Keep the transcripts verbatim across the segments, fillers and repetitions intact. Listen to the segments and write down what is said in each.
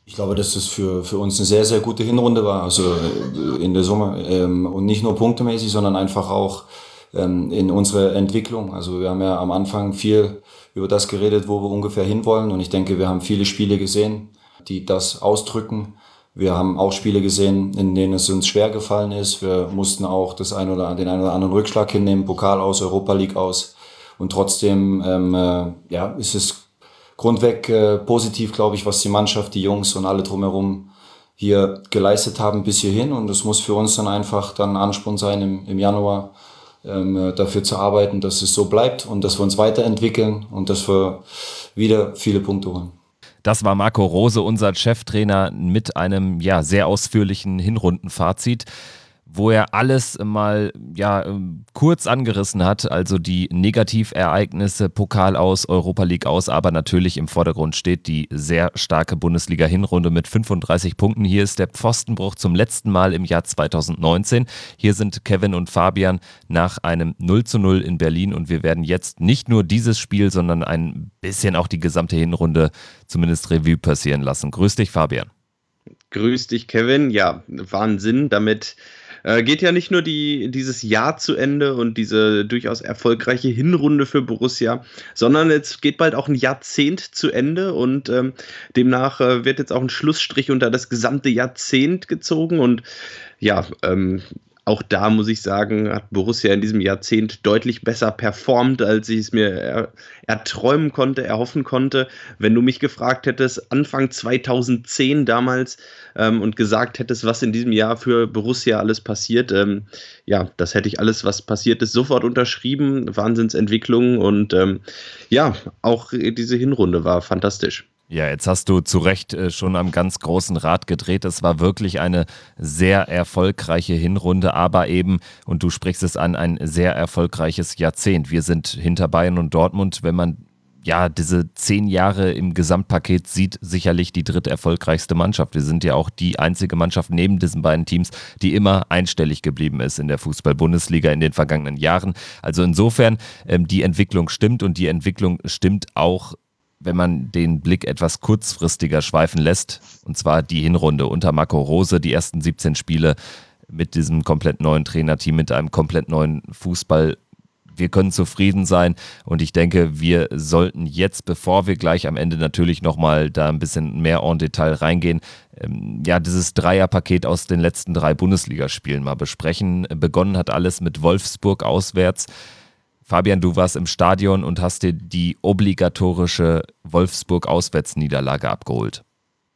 Ich glaube, dass es für, für uns eine sehr, sehr gute Hinrunde war. Also äh, in der Summe. Ähm, und nicht nur punktemäßig, sondern einfach auch ähm, in unserer Entwicklung. Also wir haben ja am Anfang viel über das geredet, wo wir ungefähr hinwollen. Und ich denke, wir haben viele Spiele gesehen, die das ausdrücken. Wir haben auch Spiele gesehen, in denen es uns schwer gefallen ist. Wir mussten auch das ein oder, den einen oder anderen Rückschlag hinnehmen, Pokal aus, Europa League aus. Und trotzdem ähm, äh, ja, ist es grundweg äh, positiv, glaube ich, was die Mannschaft, die Jungs und alle drumherum hier geleistet haben bis hierhin. Und es muss für uns dann einfach dann Ansporn sein, im, im Januar ähm, äh, dafür zu arbeiten, dass es so bleibt und dass wir uns weiterentwickeln und dass wir wieder viele Punkte holen. Das war Marco Rose, unser Cheftrainer, mit einem ja, sehr ausführlichen Hinrundenfazit, wo er alles mal ja, kurz angerissen hat, also die Negativereignisse, Pokal aus, Europa League aus, aber natürlich im Vordergrund steht die sehr starke Bundesliga-Hinrunde mit fünfunddreißig Punkten. Hier ist der Pfostenbruch zum letzten Mal im Jahr zweitausendneunzehn. Hier sind Kevin und Fabian nach einem null zu null in Berlin und wir werden jetzt nicht nur dieses Spiel, sondern ein bisschen auch die gesamte Hinrunde zumindest Revue passieren lassen. Grüß dich, Fabian. Grüß dich, Kevin. Ja, Wahnsinn. Damit äh, geht ja nicht nur die, dieses Jahr zu Ende und diese durchaus erfolgreiche Hinrunde für Borussia, sondern jetzt geht bald auch ein Jahrzehnt zu Ende und ähm, demnach äh, wird jetzt auch ein Schlussstrich unter das gesamte Jahrzehnt gezogen und ja, ähm, auch da muss ich sagen, hat Borussia in diesem Jahrzehnt deutlich besser performt, als ich es mir er, erträumen konnte, erhoffen konnte. Wenn du mich gefragt hättest, Anfang zweitausendzehn damals ähm, und gesagt hättest, was in diesem Jahr für Borussia alles passiert, ähm, ja, das hätte ich alles, was passiert ist, sofort unterschrieben. Wahnsinnsentwicklung und ähm, ja, auch diese Hinrunde war fantastisch. Ja, jetzt hast du zu Recht äh, schon am ganz großen Rad gedreht. Es war wirklich eine sehr erfolgreiche Hinrunde, aber eben, und du sprichst es an, ein sehr erfolgreiches Jahrzehnt. Wir sind hinter Bayern und Dortmund, wenn man ja diese zehn Jahre im Gesamtpaket sieht, sicherlich die dritterfolgreichste Mannschaft. Wir sind ja auch die einzige Mannschaft neben diesen beiden Teams, die immer einstellig geblieben ist in der Fußball-Bundesliga in den vergangenen Jahren. Also insofern, ähm, die Entwicklung stimmt und die Entwicklung stimmt auch, wenn man den Blick etwas kurzfristiger schweifen lässt, und zwar die Hinrunde unter Marco Rose, die ersten siebzehn Spiele mit diesem komplett neuen Trainerteam, mit einem komplett neuen Fußball. Wir können zufrieden sein und ich denke, wir sollten jetzt, bevor wir gleich am Ende natürlich nochmal da ein bisschen mehr en Detail reingehen, ähm, ja, dieses Dreierpaket aus den letzten drei Bundesligaspielen mal besprechen. Begonnen hat alles mit Wolfsburg auswärts. Fabian, du warst im Stadion und hast dir die obligatorische Wolfsburg-Auswärtsniederlage abgeholt.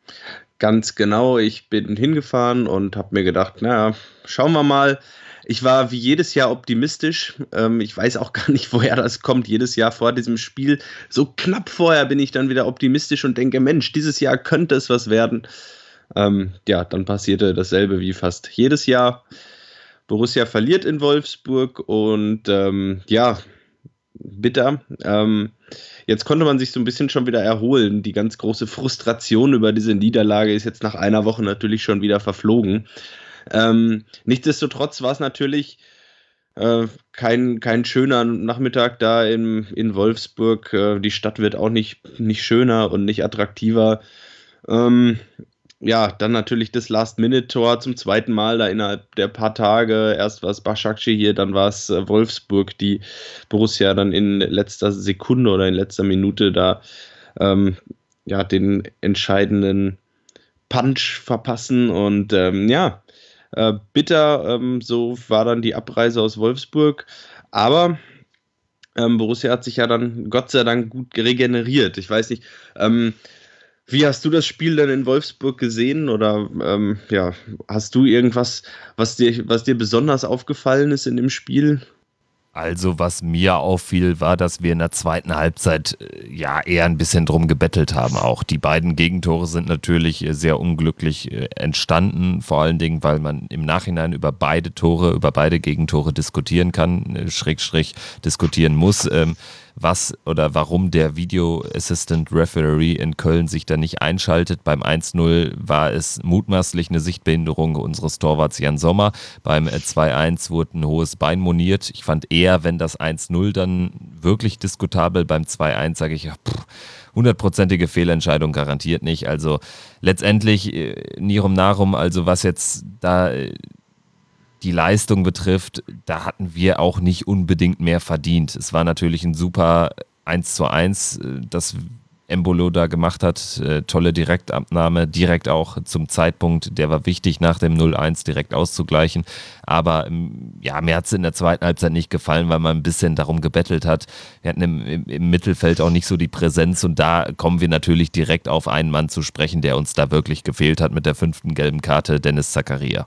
Ganz genau, ich bin hingefahren und habe mir gedacht, naja, schauen wir mal. Ich war wie jedes Jahr optimistisch. Ähm, ich weiß auch gar nicht, woher das kommt. Jedes Jahr vor diesem Spiel, so knapp vorher, bin ich dann wieder optimistisch und denke, Mensch, dieses Jahr könnte es was werden. Ähm, ja, dann passierte dasselbe wie fast jedes Jahr. Borussia verliert in Wolfsburg und ähm, ja, bitter. Ähm, jetzt konnte man sich so ein bisschen schon wieder erholen. Die ganz große Frustration über diese Niederlage ist jetzt nach einer Woche natürlich schon wieder verflogen. Ähm, nichtsdestotrotz war es natürlich äh, kein, kein schöner Nachmittag da in, in Wolfsburg. Äh, die Stadt wird auch nicht, nicht schöner und nicht attraktiver. Ähm, Ja, dann natürlich das Last-Minute-Tor zum zweiten Mal da innerhalb der paar Tage. Erst war es Başakşehir hier, dann war es äh, Wolfsburg, die Borussia dann in letzter Sekunde oder in letzter Minute da ähm, ja, den entscheidenden Punch verpassen. Und ähm, ja, äh, bitter, ähm, so war dann die Abreise aus Wolfsburg. Aber ähm, Borussia hat sich ja dann Gott sei Dank gut regeneriert. Ich weiß nicht, ähm, wie hast du das Spiel denn in Wolfsburg gesehen? Oder ähm, ja, hast du irgendwas, was dir, was dir besonders aufgefallen ist in dem Spiel? Also was mir auffiel, war, dass wir in der zweiten Halbzeit äh, ja eher ein bisschen drum gebettelt haben auch. Die beiden Gegentore sind natürlich äh, sehr unglücklich äh, entstanden, vor allen Dingen, weil man im Nachhinein über beide Tore, über beide Gegentore diskutieren kann, äh, Schrägstrich diskutieren muss. Ähm, was oder warum der Video Assistant Referee in Köln sich da nicht einschaltet. Beim eins null war es mutmaßlich eine Sichtbehinderung unseres Torwarts Jan Sommer. Beim zwei eins wurde ein hohes Bein moniert. Ich fand eher, wenn das eins null dann wirklich diskutabel, beim zwei eins sage ich, pff, hundertprozentige Fehlentscheidung garantiert nicht. Also letztendlich Nirum Narum, also was jetzt da die Leistung betrifft, da hatten wir auch nicht unbedingt mehr verdient. Es war natürlich ein super eins zu eins, das Embolo da gemacht hat. Tolle Direktabnahme, direkt auch zum Zeitpunkt, der war wichtig, nach dem null eins direkt auszugleichen. Aber ja, mir hat es in der zweiten Halbzeit nicht gefallen, weil man ein bisschen darum gebettelt hat. Wir hatten im, im, im Mittelfeld auch nicht so die Präsenz und da kommen wir natürlich direkt auf einen Mann zu sprechen, der uns da wirklich gefehlt hat mit der fünften gelben Karte, Dennis Zakaria.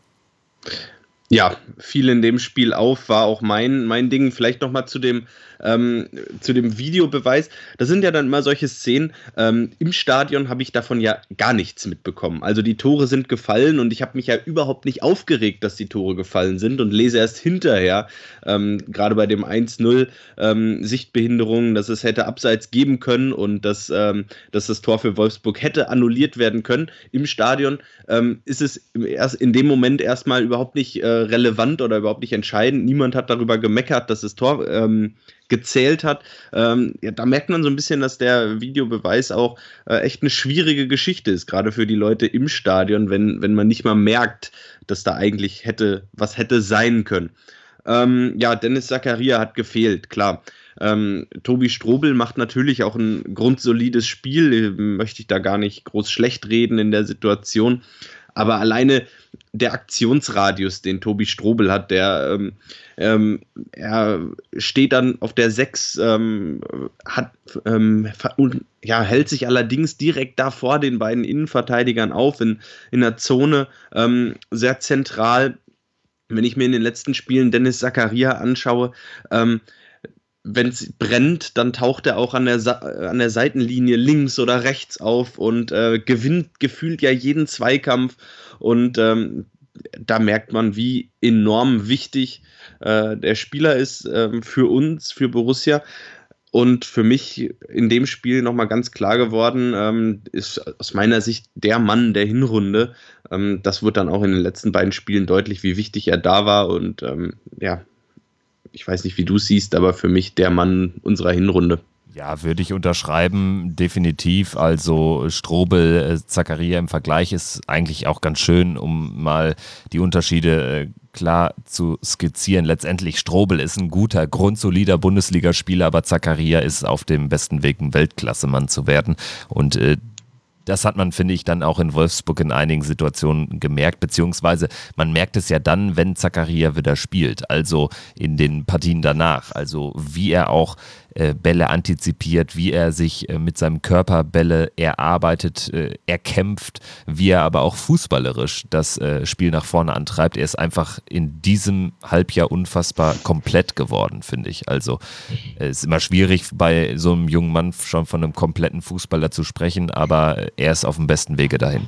Ja, fiel in dem Spiel auf, war auch mein, mein Ding. Vielleicht nochmal zu dem, ähm, zu dem Videobeweis. Das sind ja dann immer solche Szenen. Ähm, im Stadion habe ich davon ja gar nichts mitbekommen. Also die Tore sind gefallen und ich habe mich ja überhaupt nicht aufgeregt, dass die Tore gefallen sind und lese erst hinterher, ähm, gerade bei dem eins null, ähm, Sichtbehinderungen, dass es hätte Abseits geben können und dass, ähm, dass das Tor für Wolfsburg hätte annulliert werden können. Im Stadion ähm, ist es im erst, in dem Moment erstmal überhaupt nicht äh, relevant oder überhaupt nicht entscheidend. Niemand hat darüber gemeckert, dass das Tor ähm, gezählt hat. Ähm, ja, da merkt man so ein bisschen, dass der Videobeweis auch äh, echt eine schwierige Geschichte ist, gerade für die Leute im Stadion, wenn, wenn man nicht mal merkt, dass da eigentlich hätte, was hätte sein können. Ähm, ja, Dennis Zakaria hat gefehlt, klar. Ähm, Tobi Strobel macht natürlich auch ein grundsolides Spiel, möchte ich da gar nicht groß schlecht reden in der Situation, aber alleine der Aktionsradius, den Tobi Strobel hat, der ähm, ähm, er steht dann auf der sechs, ähm, hat, ähm, ja, hält sich allerdings direkt da vor den beiden Innenverteidigern auf, in, in der Zone, ähm, sehr zentral. Wenn ich mir in den letzten Spielen Dennis Zakaria anschaue, ähm, wenn es brennt, dann taucht er auch an der, Sa- an der Seitenlinie links oder rechts auf und äh, gewinnt gefühlt ja jeden Zweikampf. Und ähm, da merkt man, wie enorm wichtig äh, der Spieler ist äh, für uns, für Borussia. Und für mich in dem Spiel nochmal ganz klar geworden, ähm, ist aus meiner Sicht der Mann der Hinrunde. Ähm, das wird dann auch in den letzten beiden Spielen deutlich, wie wichtig er da war. Und ähm, ja, ich weiß nicht, wie du es siehst, aber für mich der Mann unserer Hinrunde. Ja, würde ich unterschreiben, definitiv. Also Strobel, äh, Zakaria im Vergleich ist eigentlich auch ganz schön, um mal die Unterschiede äh, klar zu skizzieren. Letztendlich Strobel ist ein guter, grundsolider Bundesligaspieler, aber Zakaria ist auf dem besten Weg, ein Weltklassemann zu werden. Und äh, das hat man, finde ich, dann auch in Wolfsburg in einigen Situationen gemerkt, beziehungsweise man merkt es ja dann, wenn Zakaria wieder spielt, also in den Partien danach, also wie er auch äh, Bälle antizipiert, wie er sich äh, mit seinem Körper Bälle erarbeitet, äh, erkämpft, wie er aber auch fußballerisch das äh, Spiel nach vorne antreibt. Er ist einfach in diesem Halbjahr unfassbar komplett geworden, finde ich. Also es äh, ist immer schwierig, bei so einem jungen Mann schon von einem kompletten Fußballer zu sprechen, aber er ist auf dem besten Wege dahin.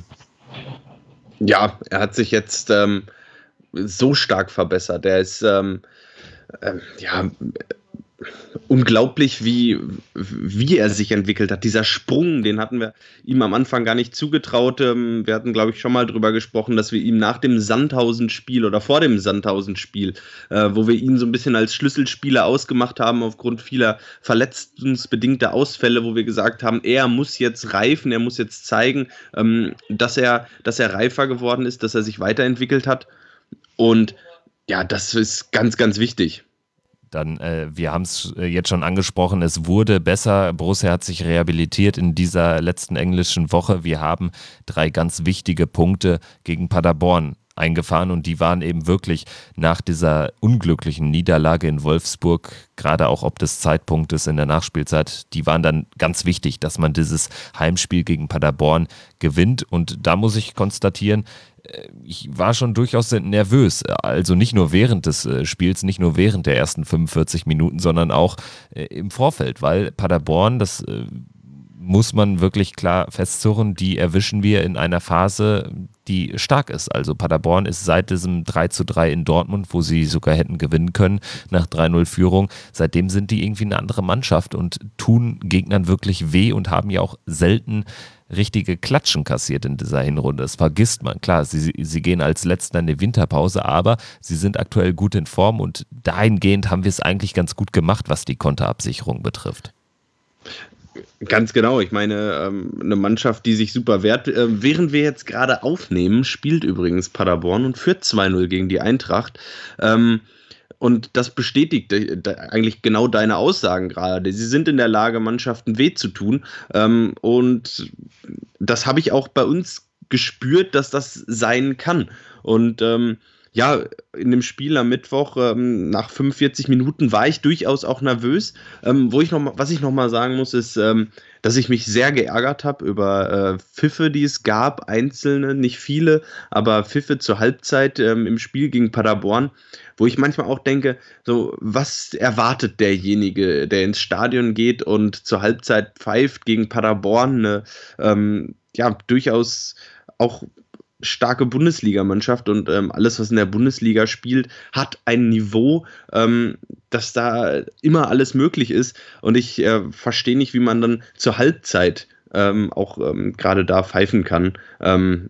Ja, er hat sich jetzt ähm, so stark verbessert. Er ist ähm, äh, ja unglaublich, wie, wie er sich entwickelt hat. Dieser Sprung, den hatten wir ihm am Anfang gar nicht zugetraut. Wir hatten, glaube ich, schon mal drüber gesprochen, dass wir ihm nach dem Sandhausen-Spiel oder vor dem Sandhausen-Spiel, äh, wo wir ihn so ein bisschen als Schlüsselspieler ausgemacht haben aufgrund vieler verletzungsbedingter Ausfälle, wo wir gesagt haben, er muss jetzt reifen, er muss jetzt zeigen, ähm, dass er, dass er reifer geworden ist, dass er sich weiterentwickelt hat. Und ja, das ist ganz, ganz wichtig. Dann, äh, wir haben es jetzt schon angesprochen, es wurde besser. Borussia hat sich rehabilitiert in dieser letzten englischen Woche. Wir haben drei ganz wichtige Punkte gegen Paderborn eingefahren und die waren eben wirklich nach dieser unglücklichen Niederlage in Wolfsburg, gerade auch ob des Zeitpunktes in der Nachspielzeit, die waren dann ganz wichtig, dass man dieses Heimspiel gegen Paderborn gewinnt. Und da muss ich konstatieren, ich war schon durchaus nervös, also nicht nur während des Spiels, nicht nur während der ersten fünfundvierzig Minuten, sondern auch im Vorfeld, weil Paderborn, das muss man wirklich klar festzurren, die erwischen wir in einer Phase, die stark ist. Also Paderborn ist seit diesem drei zu drei in Dortmund, wo sie sogar hätten gewinnen können, nach drei null Führung, seitdem sind die irgendwie eine andere Mannschaft und tun Gegnern wirklich weh und haben ja auch selten richtige Klatschen kassiert in dieser Hinrunde. Das vergisst man. Klar, sie, sie gehen als Letzter in die Winterpause, aber sie sind aktuell gut in Form und dahingehend haben wir es eigentlich ganz gut gemacht, was die Konterabsicherung betrifft. Ganz genau. Ich meine, ähm, eine Mannschaft, die sich super wehrt. Äh, während wir jetzt gerade aufnehmen, spielt übrigens Paderborn und führt zwei null gegen die Eintracht. Ähm, und das bestätigt äh, da eigentlich genau deine Aussagen gerade. Sie sind in der Lage, Mannschaften weh zu tun. Ähm, und das habe ich auch bei uns gespürt, dass das sein kann. Und ähm, ja, in dem Spiel am Mittwoch ähm, nach fünfundvierzig Minuten war ich durchaus auch nervös. Ähm, wo ich noch mal, was ich noch mal sagen muss, ist, ähm, dass ich mich sehr geärgert habe über äh, Pfiffe, die es gab, einzelne, nicht viele, aber Pfiffe zur Halbzeit ähm, im Spiel gegen Paderborn, wo ich manchmal auch denke, so, was erwartet derjenige, der ins Stadion geht und zur Halbzeit pfeift gegen Paderborn, eine ähm, ja, durchaus auch starke Bundesligamannschaft und ähm, alles, was in der Bundesliga spielt, hat ein Niveau, ähm, dass da immer alles möglich ist und ich äh, verstehe nicht, wie man dann zur Halbzeit ähm, auch ähm, gerade da pfeifen kann. Ähm,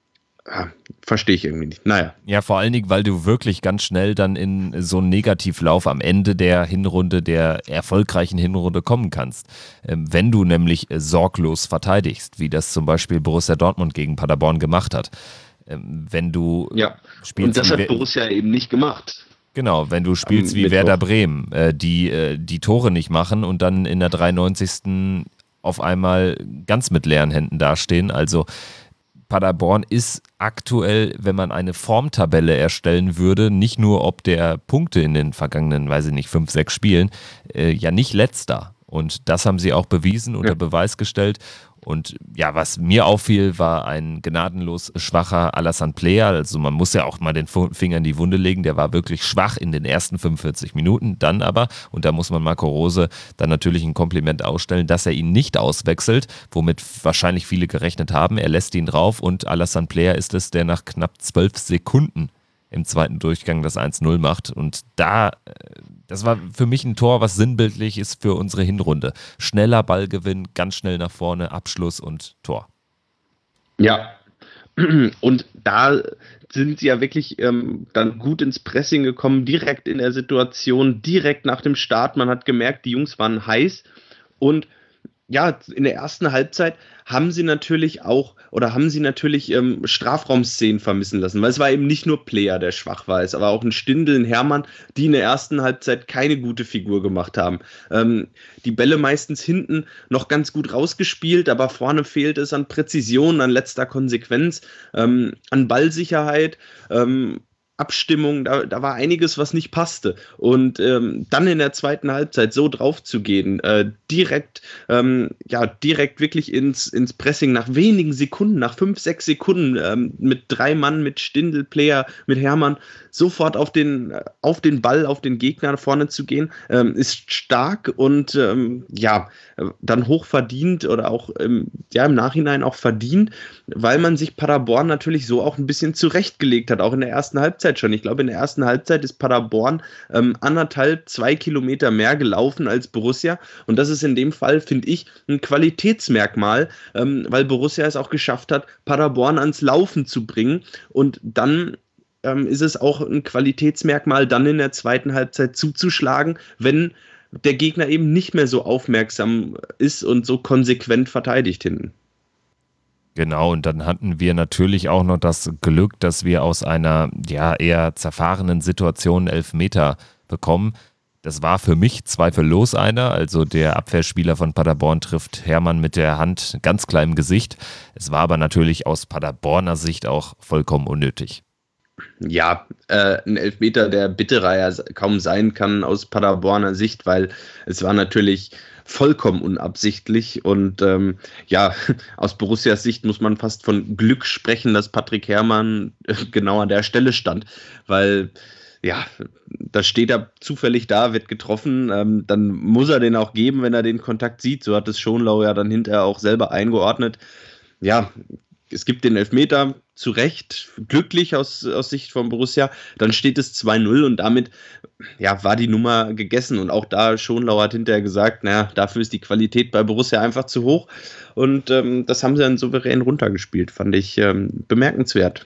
ja, verstehe ich irgendwie nicht. Naja. Ja, vor allen Dingen, weil du wirklich ganz schnell dann in so einen Negativlauf am Ende der Hinrunde, der erfolgreichen Hinrunde kommen kannst. Ähm, wenn du nämlich äh, sorglos verteidigst, wie das zum Beispiel Borussia Dortmund gegen Paderborn gemacht hat. Ähm, wenn du ja. spielst. Und das hat wie, Borussia eben nicht gemacht. Genau, wenn du spielst wie Werder Bremen, äh, die äh, die Tore nicht machen und dann in der dreiundneunzigsten auf einmal ganz mit leeren Händen dastehen. Also Paderborn ist aktuell, wenn man eine Formtabelle erstellen würde, nicht nur ob der Punkte in den vergangenen, weiß ich nicht, fünf, sechs Spielen, äh, ja nicht letzter. Und das haben sie auch bewiesen, unter ja. Beweis gestellt. Und ja, was mir auffiel, war ein gnadenlos schwacher Alassane Player. Also man muss ja auch mal den Finger in die Wunde legen. Der war wirklich schwach in den ersten fünfundvierzig Minuten. Dann aber, und da muss man Marco Rose dann natürlich ein Kompliment ausstellen, dass er ihn nicht auswechselt, womit wahrscheinlich viele gerechnet haben. Er lässt ihn drauf und Alassane Player ist es, der nach knapp zwölf Sekunden im zweiten Durchgang das eins null macht. Und da, das war für mich ein Tor, was sinnbildlich ist für unsere Hinrunde. Schneller Ballgewinn, ganz schnell nach vorne, Abschluss und Tor. Ja, und da sind sie ja wirklich ähm, dann gut ins Pressing gekommen, direkt in der Situation, direkt nach dem Start. Man hat gemerkt, die Jungs waren heiß und ja, in der ersten Halbzeit haben sie natürlich auch oder haben sie natürlich ähm, Strafraumszenen vermissen lassen, weil es war eben nicht nur Player, der schwach war, es war auch ein Stindl, ein Hermann, die in der ersten Halbzeit keine gute Figur gemacht haben. Ähm, die Bälle meistens hinten noch ganz gut rausgespielt, aber vorne fehlt es an Präzision, an letzter Konsequenz, ähm, an Ballsicherheit, ähm, Abstimmung, da, da war einiges, was nicht passte. Und ähm, dann in der zweiten Halbzeit so drauf zu gehen, äh, direkt, ähm, ja, direkt wirklich ins, ins Pressing nach wenigen Sekunden, nach fünf, sechs Sekunden, ähm, mit drei Mann, mit Stindl, Player, mit Hermann, sofort auf den, auf den Ball, auf den Gegner vorne zu gehen, ähm, ist stark und ähm, ja, dann hoch verdient oder auch ähm, ja, im Nachhinein auch verdient, weil man sich Paderborn natürlich so auch ein bisschen zurechtgelegt hat, auch in der ersten Halbzeit schon. Ich glaube, in der ersten Halbzeit ist Paderborn ähm, anderthalb, zwei Kilometer mehr gelaufen als Borussia und das ist in dem Fall, finde ich, ein Qualitätsmerkmal, ähm, weil Borussia es auch geschafft hat, Paderborn ans Laufen zu bringen und dann ähm, ist es auch ein Qualitätsmerkmal, dann in der zweiten Halbzeit zuzuschlagen, wenn der Gegner eben nicht mehr so aufmerksam ist und so konsequent verteidigt hinten. Genau, und dann hatten wir natürlich auch noch das Glück, dass wir aus einer ja eher zerfahrenen Situation Elfmeter bekommen. Das war für mich zweifellos einer, also der Abwehrspieler von Paderborn trifft Hermann mit der Hand ganz klein im Gesicht. Es war aber natürlich aus Paderborner Sicht auch vollkommen unnötig. Ja, äh, ein Elfmeter, der bitterer kaum sein kann aus Paderborner Sicht, weil es war natürlich vollkommen unabsichtlich und ähm, ja, aus Borussias Sicht muss man fast von Glück sprechen, dass Patrick Herrmann äh, genau an der Stelle stand, weil ja, da steht er zufällig da, wird getroffen, ähm, dann muss er den auch geben, wenn er den Kontakt sieht. So hat es Schonlau ja dann hinterher auch selber eingeordnet. Ja, es gibt den Elfmeter, zu Recht, glücklich aus, aus Sicht von Borussia. Dann steht es zwei null und damit ja, war die Nummer gegessen. Und auch da, Schonlau hat hinterher gesagt, naja, dafür ist die Qualität bei Borussia einfach zu hoch. Und ähm, das haben sie dann souverän runtergespielt, fand ich ähm, bemerkenswert.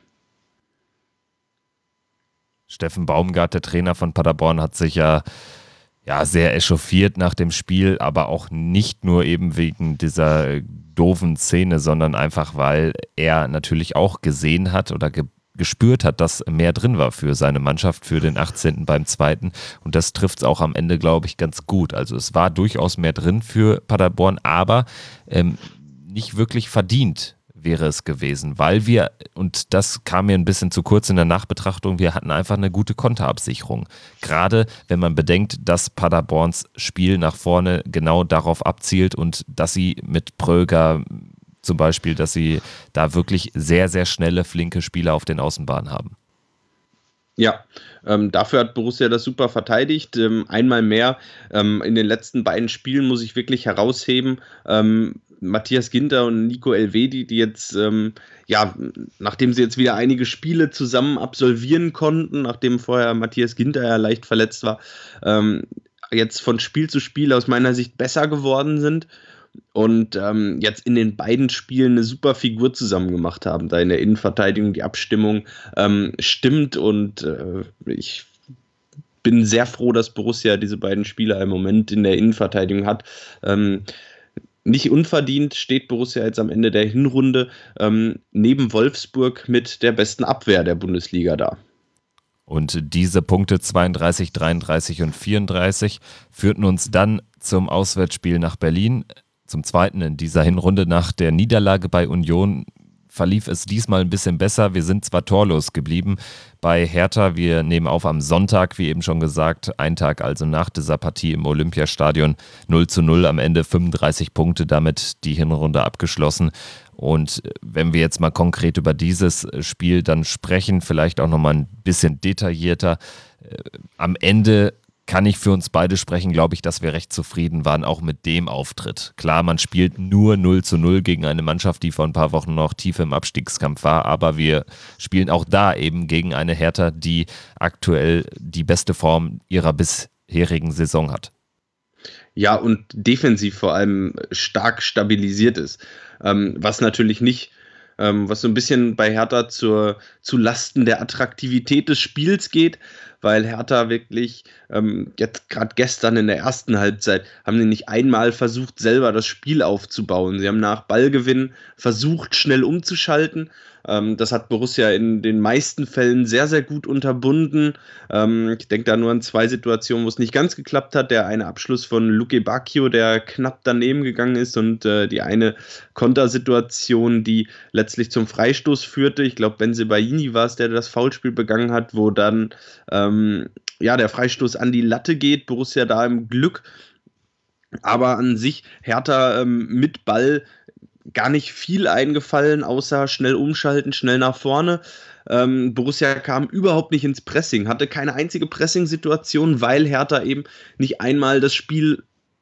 Steffen Baumgart, der Trainer von Paderborn, hat sich ja, ja sehr echauffiert nach dem Spiel, aber auch nicht nur eben wegen dieser doofen Szene, sondern einfach, weil er natürlich auch gesehen hat oder ge- gespürt hat, dass mehr drin war für seine Mannschaft, für den achtzehnten beim zweiten. Und das trifft es auch am Ende, glaube ich, ganz gut. Also es war durchaus mehr drin für Paderborn, aber ähm, nicht wirklich verdient wäre es gewesen, weil wir, und das kam mir ein bisschen zu kurz in der Nachbetrachtung, wir hatten einfach eine gute Konterabsicherung. Gerade wenn man bedenkt, dass Paderborns Spiel nach vorne genau darauf abzielt und dass sie mit Pröger zum Beispiel, dass sie da wirklich sehr, sehr schnelle, flinke Spieler auf den Außenbahnen haben. Ja, ähm, dafür hat Borussia das super verteidigt. Ähm, einmal mehr ähm, in den letzten beiden Spielen muss ich wirklich herausheben. Ähm, Matthias Ginter und Nico Elvedi, die jetzt, ähm, ja, nachdem sie jetzt wieder einige Spiele zusammen absolvieren konnten, nachdem vorher Matthias Ginter ja leicht verletzt war, ähm, jetzt von Spiel zu Spiel aus meiner Sicht besser geworden sind. Und ähm, jetzt in den beiden Spielen eine super Figur zusammen gemacht haben. Da in der Innenverteidigung die Abstimmung ähm, stimmt und äh, ich bin sehr froh, dass Borussia diese beiden Spieler im Moment in der Innenverteidigung hat. Ähm, nicht unverdient steht Borussia jetzt am Ende der Hinrunde ähm, neben Wolfsburg mit der besten Abwehr der Bundesliga da. Und diese Punkte zweiunddreißig, dreiunddreißig und vierunddreißig führten uns dann zum Auswärtsspiel nach Berlin. Zum Zweiten in dieser Hinrunde nach der Niederlage bei Union verlief es diesmal ein bisschen besser. Wir sind zwar torlos geblieben bei Hertha. Wir nehmen auf am Sonntag, wie eben schon gesagt, ein Tag also nach dieser Partie im Olympiastadion. null zu null am Ende, fünfunddreißig Punkte, damit die Hinrunde abgeschlossen. Und wenn wir jetzt mal konkret über dieses Spiel dann sprechen, vielleicht auch nochmal ein bisschen detaillierter, äh, am Ende kann ich für uns beide sprechen, glaube ich, dass wir recht zufrieden waren, auch mit dem Auftritt. Klar, man spielt nur null zu null gegen eine Mannschaft, die vor ein paar Wochen noch tief im Abstiegskampf war, aber wir spielen auch da eben gegen eine Hertha, die aktuell die beste Form ihrer bisherigen Saison hat. Ja, und defensiv vor allem stark stabilisiert ist, ähm, was natürlich nicht Ähm, was so ein bisschen bei Hertha zur, zu Lasten der Attraktivität des Spiels geht, weil Hertha wirklich ähm, jetzt gerade gestern in der ersten Halbzeit haben sie nicht einmal versucht, selber das Spiel aufzubauen. Sie haben nach Ballgewinn versucht, schnell umzuschalten. Ähm, das hat Borussia in den meisten Fällen sehr, sehr gut unterbunden. Ähm, ich denke da nur an zwei Situationen, wo es nicht ganz geklappt hat. Der eine Abschluss von Luke Bacchio, der knapp daneben gegangen ist, und äh, die eine Kontersituation, die letztlich zum Freistoß führte. Ich glaube, Bensebaini war es, der das Foulspiel begangen hat, wo dann ähm, ja, der Freistoß an die Latte geht. Borussia da im Glück. Aber an sich Hertha ähm, mit Ball gar nicht viel eingefallen, außer schnell umschalten, schnell nach vorne. Ähm, Borussia kam überhaupt nicht ins Pressing, hatte keine einzige Pressing-Situation, weil Hertha eben nicht einmal das Spiel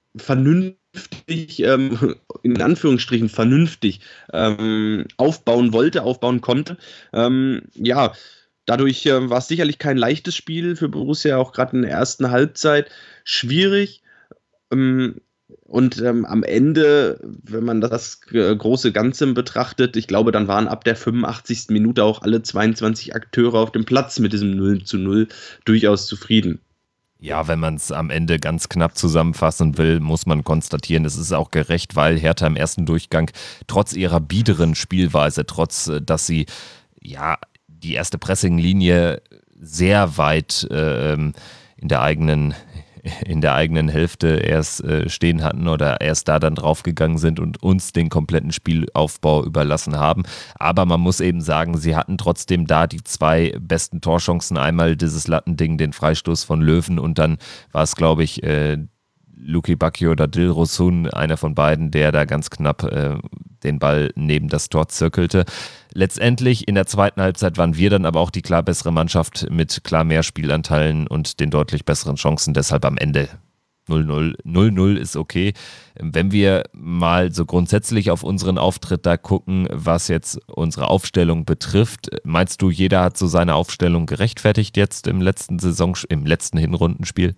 vernünftig, ähm, in Anführungsstrichen vernünftig, ähm, aufbauen wollte, aufbauen konnte. Ähm, ja, dadurch äh, war es sicherlich kein leichtes Spiel für Borussia, auch gerade in der ersten Halbzeit schwierig. Ähm, Und ähm, am Ende, wenn man das äh, große Ganze betrachtet, ich glaube, dann waren ab der fünfundachtzigsten Minute auch alle zweiundzwanzig Akteure auf dem Platz mit diesem null zu null durchaus zufrieden. Ja, wenn man es am Ende ganz knapp zusammenfassen will, muss man konstatieren, es ist auch gerecht, weil Hertha im ersten Durchgang trotz ihrer biederen Spielweise, trotz, dass sie ja die erste Pressinglinie sehr weit äh, in der eigenen in der eigenen Hälfte erst äh, stehen hatten oder erst da dann draufgegangen sind und uns den kompletten Spielaufbau überlassen haben. Aber man muss eben sagen, sie hatten trotzdem da die zwei besten Torchancen. Einmal dieses Lattending, den Freistoß von Löwen, und dann war es, glaube ich, äh, Luki Bacchio oder Dilrosun, einer von beiden, der da ganz knapp äh, den Ball neben das Tor zirkelte. Letztendlich in der zweiten Halbzeit waren wir dann aber auch die klar bessere Mannschaft mit klar mehr Spielanteilen und den deutlich besseren Chancen, deshalb am Ende null null. null null ist okay. Wenn wir mal so grundsätzlich auf unseren Auftritt da gucken, was jetzt unsere Aufstellung betrifft, meinst du, jeder hat so seine Aufstellung gerechtfertigt jetzt im letzten Saison, im letzten Hinrundenspiel?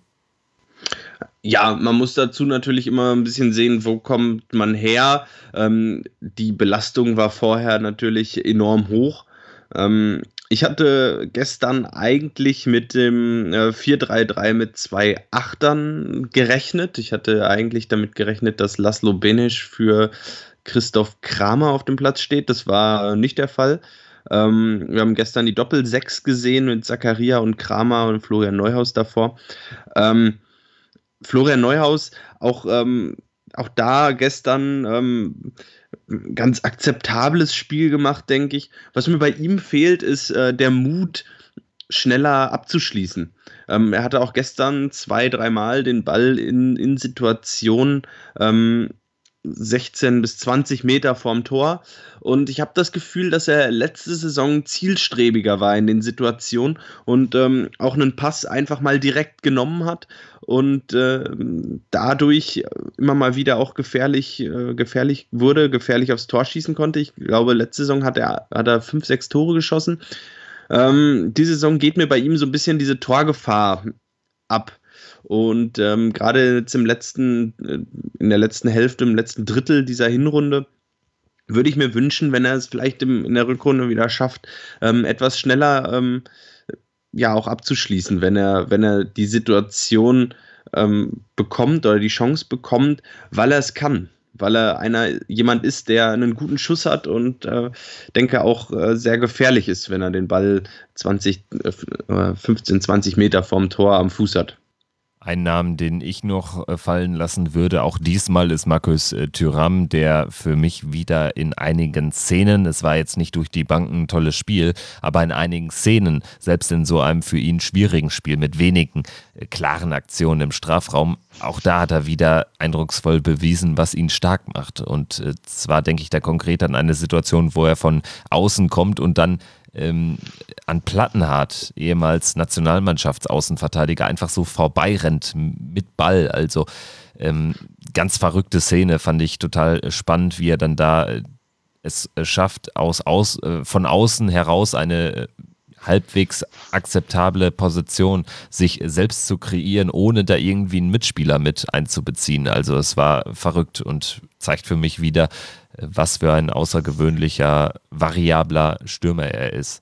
Ja, man muss dazu natürlich immer ein bisschen sehen, wo kommt man her. Ähm, die Belastung war vorher natürlich enorm hoch. Ähm, ich hatte gestern eigentlich mit dem äh, vier drei drei mit zwei Achtern gerechnet. Ich hatte eigentlich damit gerechnet, dass Laszlo Benisch für Christoph Kramer auf dem Platz steht. Das war nicht der Fall. Ähm, wir haben gestern die Doppel-Sechs gesehen mit Zakaria und Kramer und Florian Neuhaus davor. Ähm, Florian Neuhaus, auch, ähm, auch da gestern ähm, ganz akzeptables Spiel gemacht, denke ich. Was mir bei ihm fehlt, ist äh, der Mut, schneller abzuschließen. Ähm, er hatte auch gestern zwei, dreimal den Ball in, in Situationen ähm, sechzehn bis zwanzig Meter vorm Tor. Und ich habe das Gefühl, dass er letzte Saison zielstrebiger war in den Situationen und ähm, auch einen Pass einfach mal direkt genommen hat und äh, dadurch immer mal wieder auch gefährlich, äh, gefährlich wurde, gefährlich aufs Tor schießen konnte. Ich glaube, letzte Saison hat er, hat er fünf, sechs Tore geschossen. Ähm, diese Saison geht mir bei ihm so ein bisschen diese Torgefahr ab. Und ähm, gerade jetzt im letzten, in der letzten Hälfte, im letzten Drittel dieser Hinrunde, würde ich mir wünschen, wenn er es vielleicht im, in der Rückrunde wieder schafft, ähm, etwas schneller ähm, ja auch abzuschließen, wenn er, wenn er die Situation ähm, bekommt oder die Chance bekommt, weil er es kann. Weil er einer jemand ist, der einen guten Schuss hat und äh, denke auch äh, sehr gefährlich ist, wenn er den Ball zwanzig, äh, fünfzehn, zwanzig Meter vorm Tor am Fuß hat. Ein Namen, den ich noch fallen lassen würde, auch diesmal, ist Marcus Thuram, der für mich wieder in einigen Szenen, es war jetzt nicht durch die Bank ein tolles Spiel, aber in einigen Szenen, selbst in so einem für ihn schwierigen Spiel mit wenigen äh, klaren Aktionen im Strafraum, auch da hat er wieder eindrucksvoll bewiesen, was ihn stark macht. Und äh, zwar denke ich da konkret an eine Situation, wo er von außen kommt und dann Ähm, an Plattenhardt, ehemals Nationalmannschaftsaußenverteidiger, einfach so vorbeirennt mit Ball. Also ähm, ganz verrückte Szene, fand ich total spannend, wie er dann da äh, es äh, schafft, aus, aus, äh, von außen heraus eine äh, halbwegs akzeptable Position sich selbst zu kreieren, ohne da irgendwie einen Mitspieler mit einzubeziehen. Also es war verrückt und zeigt für mich wieder, was für ein außergewöhnlicher, variabler Stürmer er ist.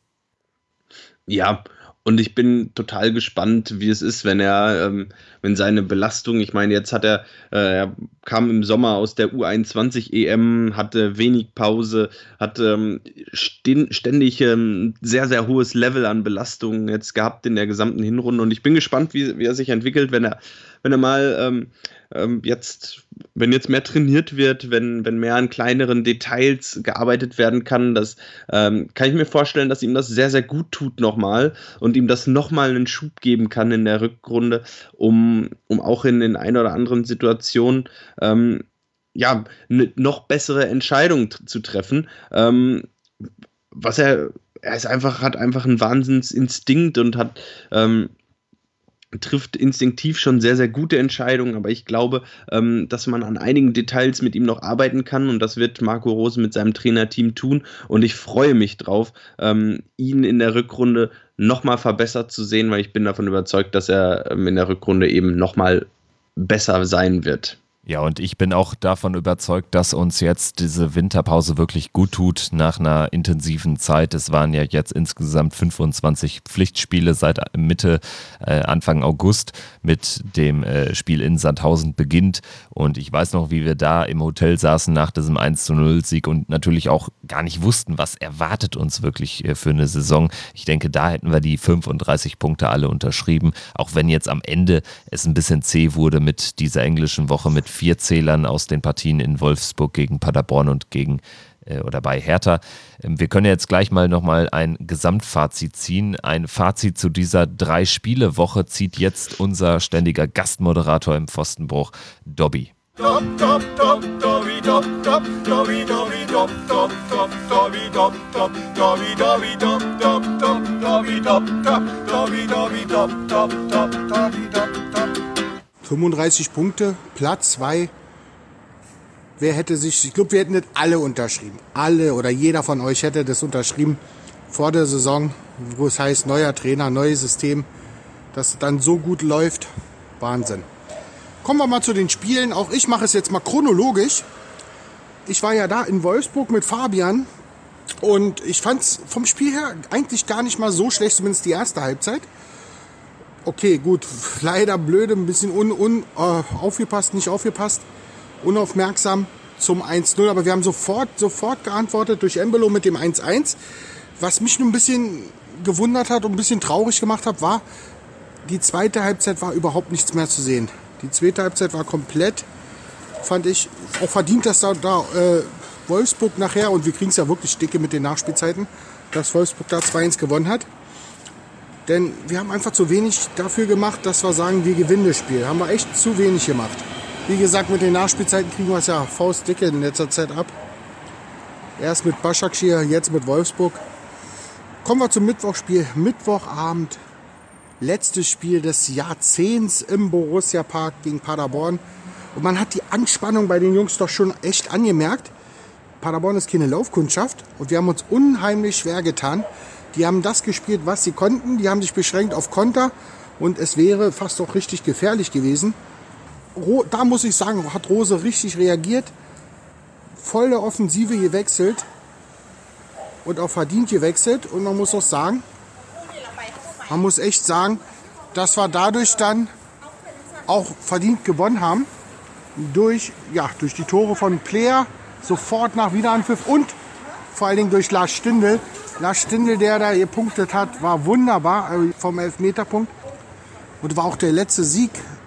Ja, und ich bin total gespannt, wie es ist, wenn er, ähm, wenn seine Belastung, ich meine, jetzt hat er, äh, er kam im Sommer aus der U einundzwanzig E M, hatte wenig Pause, hat ähm, ständig ähm, sehr, sehr hohes Level an Belastung jetzt gehabt in der gesamten Hinrunde und ich bin gespannt, wie, wie er sich entwickelt, wenn er, wenn er mal ähm, ähm, jetzt, wenn jetzt mehr trainiert wird, wenn, wenn mehr an kleineren Details gearbeitet werden kann, das ähm, kann ich mir vorstellen, dass ihm das sehr, sehr gut tut nochmal und ihm das nochmal einen Schub geben kann in der Rückrunde, um, um auch in den ein oder anderen Situationen ähm, ja, eine noch bessere Entscheidung t- zu treffen. Ähm, was er, er ist einfach, hat einfach einen Wahnsinnsinstinkt und hat ähm, trifft instinktiv schon sehr, sehr gute Entscheidungen, aber ich glaube, ähm, dass man an einigen Details mit ihm noch arbeiten kann und das wird Marco Rose mit seinem Trainerteam tun und ich freue mich drauf, ähm, ihn in der Rückrunde nochmal verbessert zu sehen, weil ich bin davon überzeugt, dass er ähm, in der Rückrunde eben nochmal besser sein wird. Ja, und ich bin auch davon überzeugt, dass uns jetzt diese Winterpause wirklich gut tut nach einer intensiven Zeit. Es waren ja jetzt insgesamt fünfundzwanzig Pflichtspiele seit Mitte, äh, Anfang August mit dem äh, Spiel in Sandhausen beginnt. Und ich weiß noch, wie wir da im Hotel saßen nach diesem eins zu null Sieg und natürlich auch gar nicht wussten, was erwartet uns wirklich äh, für eine Saison. Ich denke, da hätten wir die fünfunddreißig Punkte alle unterschrieben, auch wenn jetzt am Ende es ein bisschen zäh wurde mit dieser englischen Woche mit vier Zählern aus den Partien in Wolfsburg gegen Paderborn und gegen äh, oder bei Hertha. Ähm, wir können jetzt gleich mal nochmal ein Gesamtfazit ziehen. Ein Fazit zu dieser Drei-Spiele-Woche zieht jetzt unser ständiger Gastmoderator im Pfostenbruch, Dobby. fünfunddreißig Punkte, Platz zwei. Wer hätte sich, ich glaube, wir hätten das alle unterschrieben. Alle oder jeder von euch hätte das unterschrieben vor der Saison, wo es heißt, neuer Trainer, neues System, dass es dann so gut läuft. Wahnsinn. Kommen wir mal zu den Spielen. Auch ich mache es jetzt mal chronologisch. Ich war ja da in Wolfsburg mit Fabian und ich fand es vom Spiel her eigentlich gar nicht mal so schlecht, zumindest die erste Halbzeit. Okay, gut, leider blöde, ein bisschen un, un, uh, aufgepasst, nicht aufgepasst, unaufmerksam zum eins null, aber wir haben sofort, sofort geantwortet durch Embolo mit dem eins eins. Was mich nur ein bisschen gewundert hat und ein bisschen traurig gemacht hat, war, die zweite Halbzeit war überhaupt nichts mehr zu sehen. Die zweite Halbzeit war komplett, fand ich, auch verdient, dass da, da äh, Wolfsburg nachher, und wir kriegen es ja wirklich dicke mit den Nachspielzeiten, dass Wolfsburg da zwei eins gewonnen hat. Denn wir haben einfach zu wenig dafür gemacht, dass wir sagen, wir gewinnen das Spiel. Haben wir echt zu wenig gemacht. Wie gesagt, mit den Nachspielzeiten kriegen wir es ja faustdicke in letzter Zeit ab. Erst mit Başakşehir, jetzt mit Wolfsburg. Kommen wir zum Mittwochspiel. Mittwochabend. Letztes Spiel des Jahrzehnts im Borussia Park gegen Paderborn. Und man hat die Anspannung bei den Jungs doch schon echt angemerkt. Paderborn ist keine Laufkundschaft und wir haben uns unheimlich schwer getan. Die haben das gespielt, was sie konnten. Die haben sich beschränkt auf Konter und es wäre fast auch richtig gefährlich gewesen. Da muss ich sagen, hat Rose richtig reagiert. Volle Offensive gewechselt und auch verdient gewechselt. Und man muss auch sagen, man muss echt sagen, dass wir dadurch dann auch verdient gewonnen haben. Durch, ja, durch die Tore von Player, sofort nach Wiederanpfiff und vor allen Dingen durch Lars Stindl. Lars Stindl, der da gepunktet hat, war wunderbar vom Elfmeterpunkt. Und war auch der letzte Sieg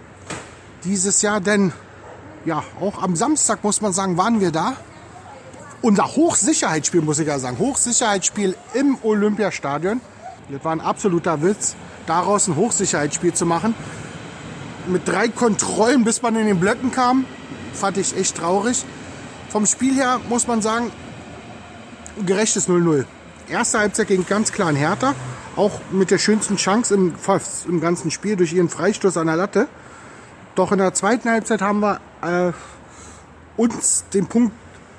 dieses Jahr, denn ja, auch am Samstag, muss man sagen, waren wir da. Unser Hochsicherheitsspiel, muss ich ja sagen, Hochsicherheitsspiel im Olympiastadion. Das war ein absoluter Witz, daraus ein Hochsicherheitsspiel zu machen. Mit drei Kontrollen, bis man in den Blöcken kam, fand ich echt traurig. Vom Spiel her muss man sagen, gerechtes null null. Erste Halbzeit gegen ganz klar ein Hertha, auch mit der schönsten Chance im, im ganzen Spiel durch ihren Freistoß an der Latte. Doch in der zweiten Halbzeit haben wir äh, uns den Punkt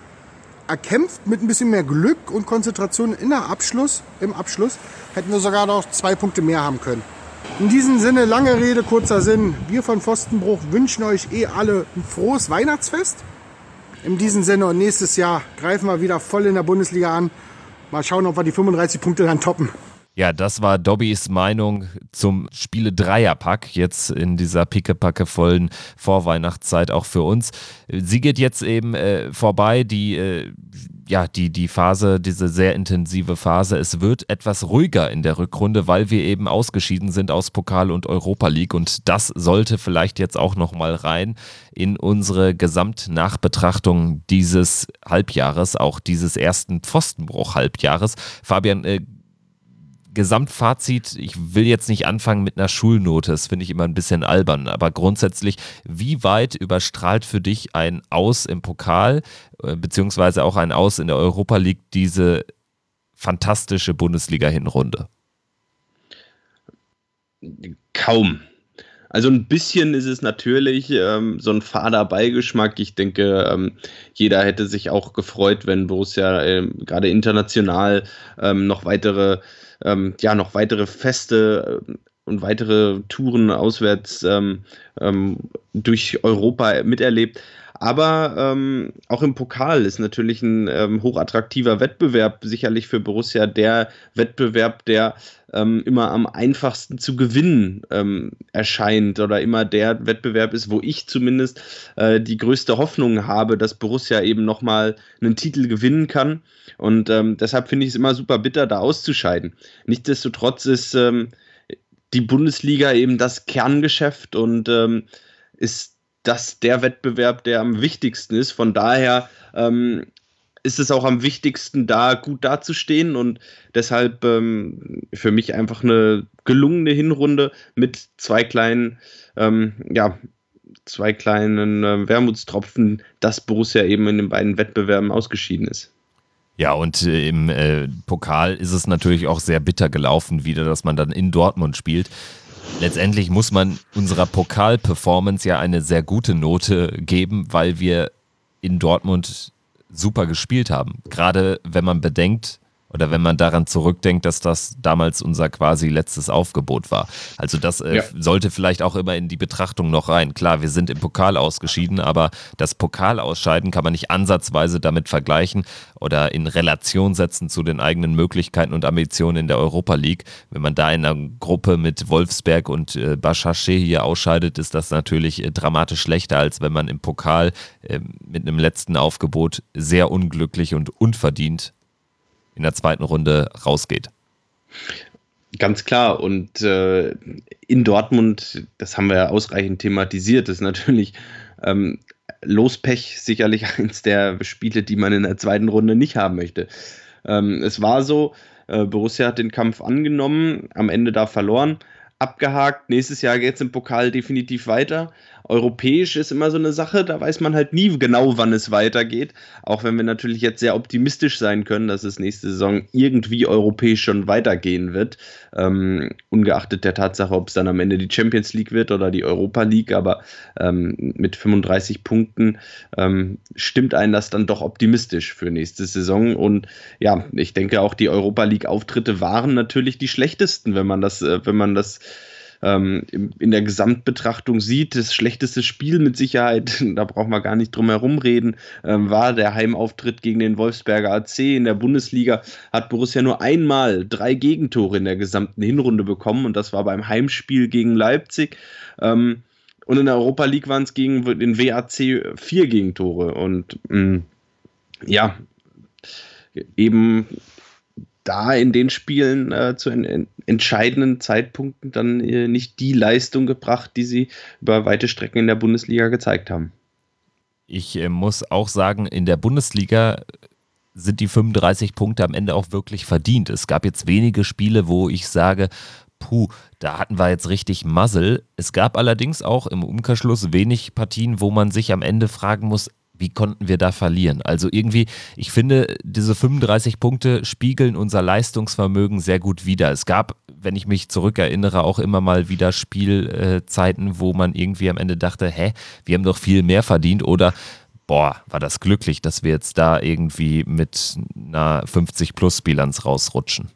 erkämpft mit ein bisschen mehr Glück und Konzentration in der Abschluss, im Abschluss. Hätten wir sogar noch zwei Punkte mehr haben können. In diesem Sinne, lange Rede, kurzer Sinn. Wir von Pfostenbruch wünschen euch eh alle ein frohes Weihnachtsfest. In diesem Sinne und nächstes Jahr greifen wir wieder voll in der Bundesliga an. Mal schauen, ob wir die fünfunddreißig Punkte dann toppen. Ja, das war Dobbys Meinung zum Spiele-Dreierpack jetzt in dieser pickepacke-vollen Vorweihnachtszeit auch für uns. Sie geht jetzt eben äh, vorbei, die, äh, ja, die, die Phase, diese sehr intensive Phase. Es wird etwas ruhiger in der Rückrunde, weil wir eben ausgeschieden sind aus Pokal und Europa League und das sollte vielleicht jetzt auch nochmal rein in unsere Gesamtnachbetrachtung dieses Halbjahres, auch dieses ersten Pfostenbruch-Halbjahres. Fabian, äh, Gesamtfazit, ich will jetzt nicht anfangen mit einer Schulnote, das finde ich immer ein bisschen albern, aber grundsätzlich, wie weit überstrahlt für dich ein Aus im Pokal, beziehungsweise auch ein Aus in der Europa League diese fantastische Bundesliga-Hinrunde? Kaum. Also ein bisschen ist es natürlich ähm, so ein fader Beigeschmack. Ich denke, ähm, jeder hätte sich auch gefreut, wenn Borussia ähm, gerade international ähm, noch weitere Ähm, ja, noch weitere Feste äh, und weitere Touren auswärts ähm, ähm, durch Europa miterlebt. Aber ähm, auch im Pokal ist natürlich ein ähm, hochattraktiver Wettbewerb, sicherlich für Borussia der Wettbewerb, der ähm, immer am einfachsten zu gewinnen ähm, erscheint oder immer der Wettbewerb ist, wo ich zumindest äh, die größte Hoffnung habe, dass Borussia eben nochmal einen Titel gewinnen kann. Und ähm, deshalb finde ich es immer super bitter, da auszuscheiden. Nichtsdestotrotz ist ähm, die Bundesliga eben das Kerngeschäft und ähm, ist das der Wettbewerb, der am wichtigsten ist. Von daher ähm, ist es auch am wichtigsten, da gut dazustehen und deshalb ähm, für mich einfach eine gelungene Hinrunde mit zwei kleinen, ähm, ja, zwei kleinen äh, Wermutstropfen, dass Borussia eben in den beiden Wettbewerben ausgeschieden ist. Ja, und äh, im äh, Pokal ist es natürlich auch sehr bitter gelaufen wieder, dass man dann in Dortmund spielt. Letztendlich muss man unserer Pokal-Performance ja eine sehr gute Note geben, weil wir in Dortmund super gespielt haben. Gerade wenn man bedenkt oder wenn man daran zurückdenkt, dass das damals unser quasi letztes Aufgebot war. Also das äh, ja. sollte vielleicht auch immer in die Betrachtung noch rein. Klar, wir sind im Pokal ausgeschieden, aber das Pokalausscheiden kann man nicht ansatzweise damit vergleichen oder in Relation setzen zu den eigenen Möglichkeiten und Ambitionen in der Europa League. Wenn man da in einer Gruppe mit Wolfsberg und äh, Başakşehir hier ausscheidet, ist das natürlich äh, dramatisch schlechter, als wenn man im Pokal äh, mit einem letzten Aufgebot sehr unglücklich und unverdient in der zweiten Runde rausgeht. Ganz klar. Und äh, in Dortmund, das haben wir ja ausreichend thematisiert, ist natürlich ähm, Lospech sicherlich eins der Spiele, die man in der zweiten Runde nicht haben möchte. Ähm, es war so, äh, Borussia hat den Kampf angenommen, am Ende da verloren, abgehakt. Nächstes Jahr geht es im Pokal definitiv weiter. Europäisch ist immer so eine Sache, da weiß man halt nie genau, wann es weitergeht. Auch wenn wir natürlich jetzt sehr optimistisch sein können, dass es nächste Saison irgendwie europäisch schon weitergehen wird. Ähm, ungeachtet der Tatsache, ob es dann am Ende die Champions League wird oder die Europa League. Aber ähm, mit fünfunddreißig Punkten ähm, stimmt einen das dann doch optimistisch für nächste Saison. Und ja, ich denke auch, die Europa League-Auftritte waren natürlich die schlechtesten, wenn man das, äh, wenn man das Ähm, in der Gesamtbetrachtung sieht. Das schlechteste Spiel mit Sicherheit, da brauchen wir gar nicht drum herum reden, ähm, war der Heimauftritt gegen den Wolfsberger A C. In der Bundesliga hat Borussia nur einmal drei Gegentore in der gesamten Hinrunde bekommen und das war beim Heimspiel gegen Leipzig. Ähm, und in der Europa League waren es gegen den W A C vier Gegentore und mh, ja, eben da in den Spielen äh, zu en- en- entscheidenden Zeitpunkten dann äh, nicht die Leistung gebracht, die sie über weite Strecken in der Bundesliga gezeigt haben. Ich äh, muss auch sagen, in der Bundesliga sind die fünfunddreißig Punkte am Ende auch wirklich verdient. Es gab jetzt wenige Spiele, wo ich sage, puh, da hatten wir jetzt richtig Muzzle. Es gab allerdings auch im Umkehrschluss wenig Partien, wo man sich am Ende fragen muss, wie konnten wir da verlieren? Also irgendwie, ich finde, diese fünfunddreißig Punkte spiegeln unser Leistungsvermögen sehr gut wider. Es gab, wenn ich mich zurückerinnere, auch immer mal wieder Spielzeiten, wo man irgendwie am Ende dachte, hä, wir haben doch viel mehr verdient oder boah, war das glücklich, dass wir jetzt da irgendwie mit einer fünfzig-Plus-Bilanz rausrutschen.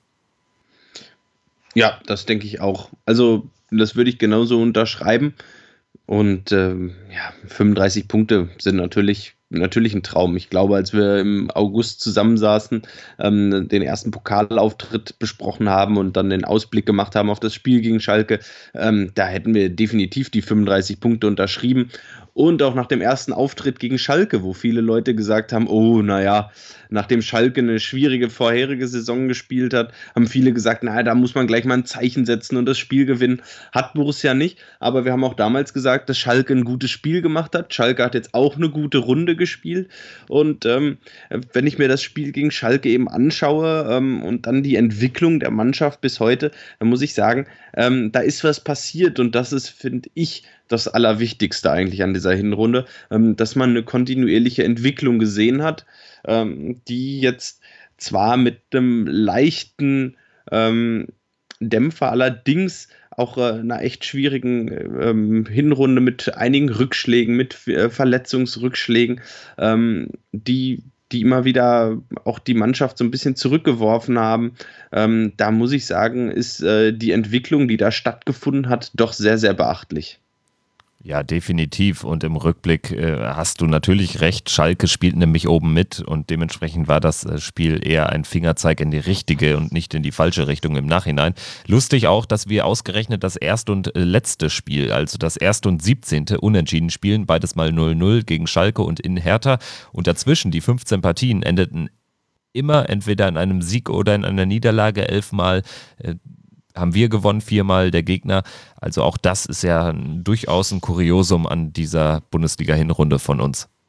Ja, das denke ich auch. Also das würde ich genauso unterschreiben. Und ähm, ja, fünfunddreißig Punkte sind natürlich, natürlich ein Traum. Ich glaube, als wir im August zusammensaßen, ähm, den ersten Pokalauftritt besprochen haben und dann den Ausblick gemacht haben auf das Spiel gegen Schalke, ähm, da hätten wir definitiv die fünfunddreißig Punkte unterschrieben. Und auch nach dem ersten Auftritt gegen Schalke, wo viele Leute gesagt haben, oh, naja, nachdem Schalke eine schwierige vorherige Saison gespielt hat, haben viele gesagt, naja, da muss man gleich mal ein Zeichen setzen und das Spiel gewinnen. Hat Borussia nicht, aber wir haben auch damals gesagt, dass Schalke ein gutes Spiel gemacht hat. Schalke hat jetzt auch eine gute Runde gespielt und ähm, wenn ich mir das Spiel gegen Schalke eben anschaue ähm, und dann die Entwicklung der Mannschaft bis heute, dann muss ich sagen, ähm, da ist was passiert und das ist, finde ich, das Allerwichtigste eigentlich an dieser Hinrunde, ähm, dass man eine kontinuierliche Entwicklung gesehen hat, ähm, die jetzt zwar mit einem leichten ähm, Dämpfer allerdings auch äh, einer echt schwierigen ähm, Hinrunde mit einigen Rückschlägen, mit äh, Verletzungsrückschlägen, ähm, die die immer wieder auch die Mannschaft so ein bisschen zurückgeworfen haben. Ähm, da muss ich sagen, ist äh, die Entwicklung, die da stattgefunden hat, doch sehr, sehr beachtlich. Ja, definitiv. Und im Rückblick äh, hast du natürlich recht. Schalke spielt nämlich oben mit und dementsprechend war das äh, Spiel eher ein Fingerzeig in die richtige und nicht in die falsche Richtung im Nachhinein. Lustig auch, dass wir ausgerechnet das erste und äh, letzte Spiel, also das erste und siebzehnte unentschieden spielen, beides mal null null gegen Schalke und in Hertha. Und dazwischen die fünfzehn Partien endeten immer entweder in einem Sieg oder in einer Niederlage, elfmal äh, haben wir gewonnen, viermal der Gegner. Also auch das ist ja durchaus ein Kuriosum an dieser Bundesliga-Hinrunde von uns.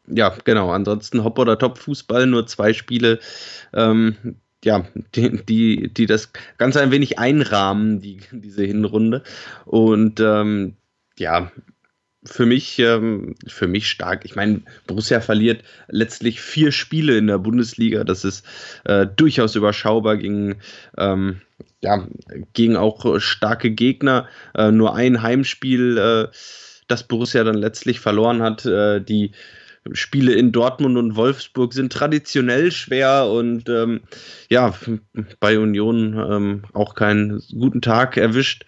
ja, genau. Ansonsten Hop- oder Top-Fußball, nur zwei Spiele, ähm, ja, die, die, die das Ganze ein wenig einrahmen, die, diese Hinrunde. Und ähm, ja, für mich, ähm, für mich stark. Ich meine, Borussia verliert letztlich vier Spiele in der Bundesliga. Das ist äh, durchaus überschaubar gegen, ähm, ja, gegen auch starke Gegner. Äh, nur ein Heimspiel, äh, das Borussia dann letztlich verloren hat. Äh, die Spiele in Dortmund und Wolfsburg sind traditionell schwer und ähm, ja, bei Union ähm, auch keinen guten Tag erwischt.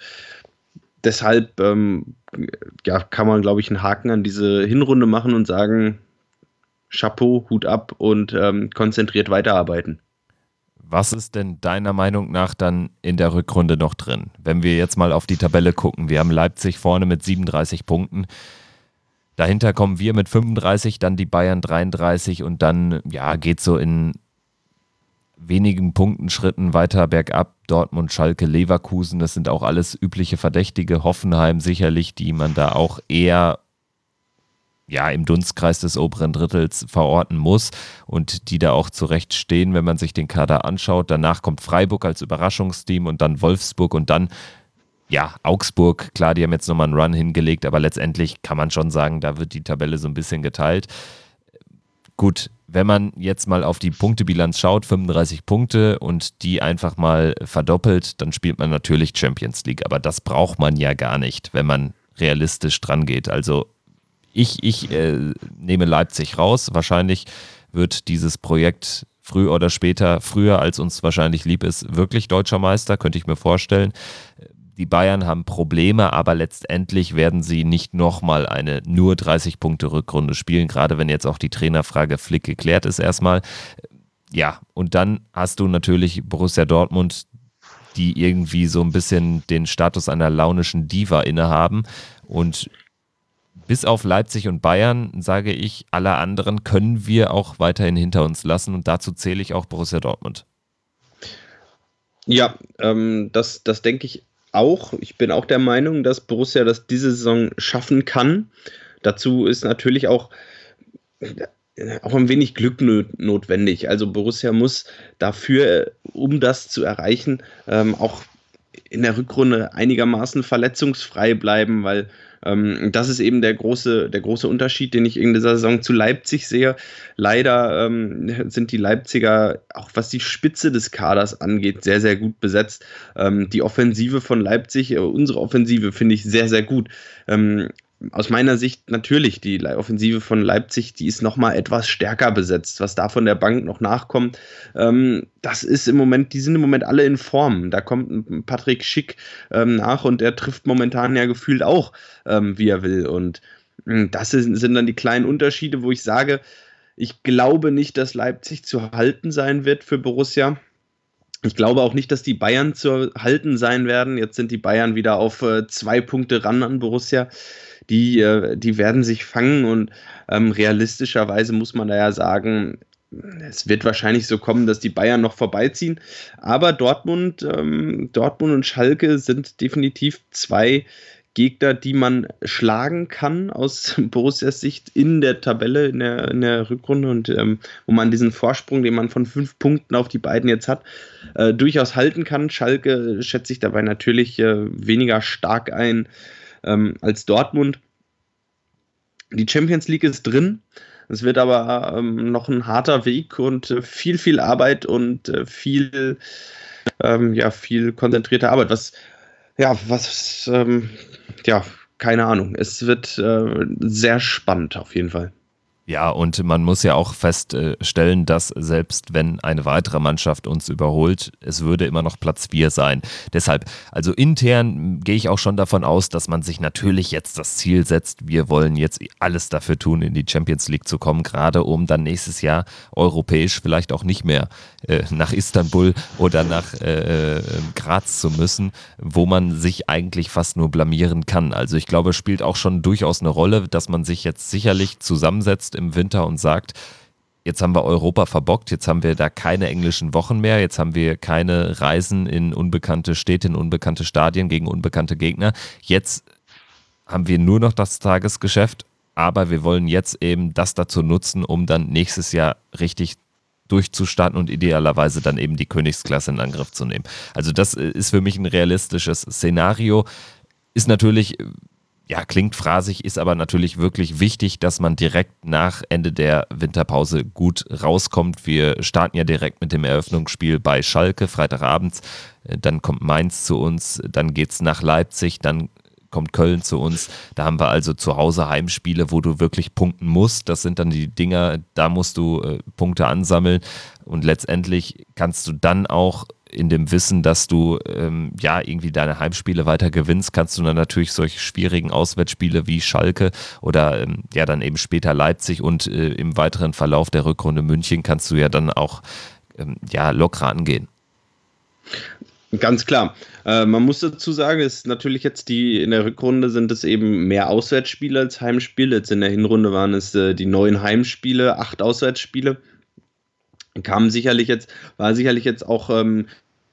Deshalb ähm, ja, kann man, glaube ich, einen Haken an diese Hinrunde machen und sagen, Chapeau, Hut ab und ähm, konzentriert weiterarbeiten. Was ist denn deiner Meinung nach dann in der Rückrunde noch drin? Wenn wir jetzt mal auf die Tabelle gucken, wir haben Leipzig vorne mit siebenunddreißig Punkten, dahinter kommen wir mit fünfunddreißig, dann die Bayern dreiunddreißig und dann ja, geht so in wenigen Punktenschritten weiter bergab. Dortmund, Schalke, Leverkusen, das sind auch alles übliche Verdächtige. Hoffenheim sicherlich, die man da auch eher ja, im Dunstkreis des oberen Drittels verorten muss und die da auch zurecht stehen, wenn man sich den Kader anschaut. Danach kommt Freiburg als Überraschungsteam und dann Wolfsburg und dann ja, Augsburg. Klar, die haben jetzt nochmal einen Run hingelegt, aber letztendlich kann man schon sagen, da wird die Tabelle so ein bisschen geteilt. Gut, wenn man jetzt mal auf die Punktebilanz schaut, fünfunddreißig Punkte und die einfach mal verdoppelt, dann spielt man natürlich Champions League. Aber das braucht man ja gar nicht, wenn man realistisch dran geht. Also ich, ich äh, nehme Leipzig raus. Wahrscheinlich wird dieses Projekt früher oder später, früher als uns wahrscheinlich lieb ist, wirklich deutscher Meister, könnte ich mir vorstellen. Die Bayern haben Probleme, aber letztendlich werden sie nicht nochmal eine nur dreißig Punkte Rückrunde spielen, gerade wenn jetzt auch die Trainerfrage Flick geklärt ist erstmal. Ja, und dann hast du natürlich Borussia Dortmund, die irgendwie so ein bisschen den Status einer launischen Diva innehaben. Und bis auf Leipzig und Bayern, sage ich, alle anderen können wir auch weiterhin hinter uns lassen und dazu zähle ich auch Borussia Dortmund. Ja, ähm, das, das denke ich auch. Ich bin auch der Meinung, dass Borussia das diese Saison schaffen kann. Dazu ist natürlich auch, auch ein wenig Glück notwendig. Also Borussia muss dafür, um das zu erreichen, ähm, auch in der Rückrunde einigermaßen verletzungsfrei bleiben, weil ähm, das ist eben der große, der große Unterschied, den ich in dieser Saison zu Leipzig sehe. Leider ähm, sind die Leipziger, auch was die Spitze des Kaders angeht, sehr, sehr gut besetzt. Ähm, die Offensive von Leipzig, äh, unsere Offensive finde ich sehr, sehr gut. Ähm, Aus meiner Sicht natürlich, die Offensive von Leipzig, die ist nochmal etwas stärker besetzt. Was da von der Bank noch nachkommt, ähm, das ist im Moment, die sind im Moment alle in Form. Da kommt ein Patrick Schick ähm, nach und der trifft momentan ja gefühlt auch, ähm, wie er will. Und mh, das ist, sind dann die kleinen Unterschiede, wo ich sage, ich glaube nicht, dass Leipzig zu halten sein wird für Borussia. Ich glaube auch nicht, dass die Bayern zu halten sein werden. Jetzt sind die Bayern wieder auf äh, zwei Punkte ran an Borussia. Die, äh, die werden sich fangen und ähm, realistischerweise muss man da ja sagen, es wird wahrscheinlich so kommen, dass die Bayern noch vorbeiziehen. Aber Dortmund, ähm, Dortmund und Schalke sind definitiv zwei Gegner, die man schlagen kann aus Borussias Sicht in der Tabelle, in der, in der Rückrunde und ähm, wo man diesen Vorsprung, den man von fünf Punkten auf die beiden jetzt hat, äh, durchaus halten kann. Schalke schätze ich dabei natürlich äh, weniger stark ein ähm, als Dortmund. Die Champions League ist drin. Es wird aber ähm, noch ein harter Weg und äh, viel, viel Arbeit und äh, viel, ähm, ja, viel konzentrierte Arbeit. Was, ja, was, ähm, ja, keine Ahnung. Es wird äh, sehr spannend auf jeden Fall. Ja, und man muss ja auch feststellen, dass selbst wenn eine weitere Mannschaft uns überholt, es würde immer noch Platz vier sein. Deshalb, also intern gehe ich auch schon davon aus, dass man sich natürlich jetzt das Ziel setzt, wir wollen jetzt alles dafür tun, in die Champions League zu kommen, gerade um dann nächstes Jahr europäisch vielleicht auch nicht mehr äh, nach Istanbul oder nach äh, Graz zu müssen, wo man sich eigentlich fast nur blamieren kann. Also ich glaube, es spielt auch schon durchaus eine Rolle, dass man sich jetzt sicherlich zusammensetzt im Winter und sagt, jetzt haben wir Europa verbockt, jetzt haben wir da keine englischen Wochen mehr, jetzt haben wir keine Reisen in unbekannte Städte, in unbekannte Stadien gegen unbekannte Gegner. Jetzt haben wir nur noch das Tagesgeschäft, aber wir wollen jetzt eben das dazu nutzen, um dann nächstes Jahr richtig durchzustarten und idealerweise dann eben die Königsklasse in Angriff zu nehmen. Also das ist für mich ein realistisches Szenario. Ist natürlich, ja, klingt phrasig, ist aber natürlich wirklich wichtig, dass man direkt nach Ende der Winterpause gut rauskommt. Wir starten ja direkt mit dem Eröffnungsspiel bei Schalke, Freitagabends. Dann kommt Mainz zu uns, dann geht's nach Leipzig, dann kommt Köln zu uns. Da haben wir also zu Hause Heimspiele, wo du wirklich punkten musst. Das sind dann die Dinger, da musst du äh, Punkte ansammeln und letztendlich kannst du dann auch in dem Wissen, dass du ähm, ja irgendwie deine Heimspiele weiter gewinnst, kannst du dann natürlich solche schwierigen Auswärtsspiele wie Schalke oder ähm, ja dann eben später Leipzig und äh, im weiteren Verlauf der Rückrunde München kannst du ja dann auch ähm, ja locker angehen. Ganz klar. Äh, man muss dazu sagen, ist natürlich jetzt die, in der Rückrunde sind es eben mehr Auswärtsspiele als Heimspiele. Jetzt in der Hinrunde waren es äh, die neun Heimspiele, acht Auswärtsspiele. Kam sicherlich jetzt, war sicherlich jetzt auch ähm,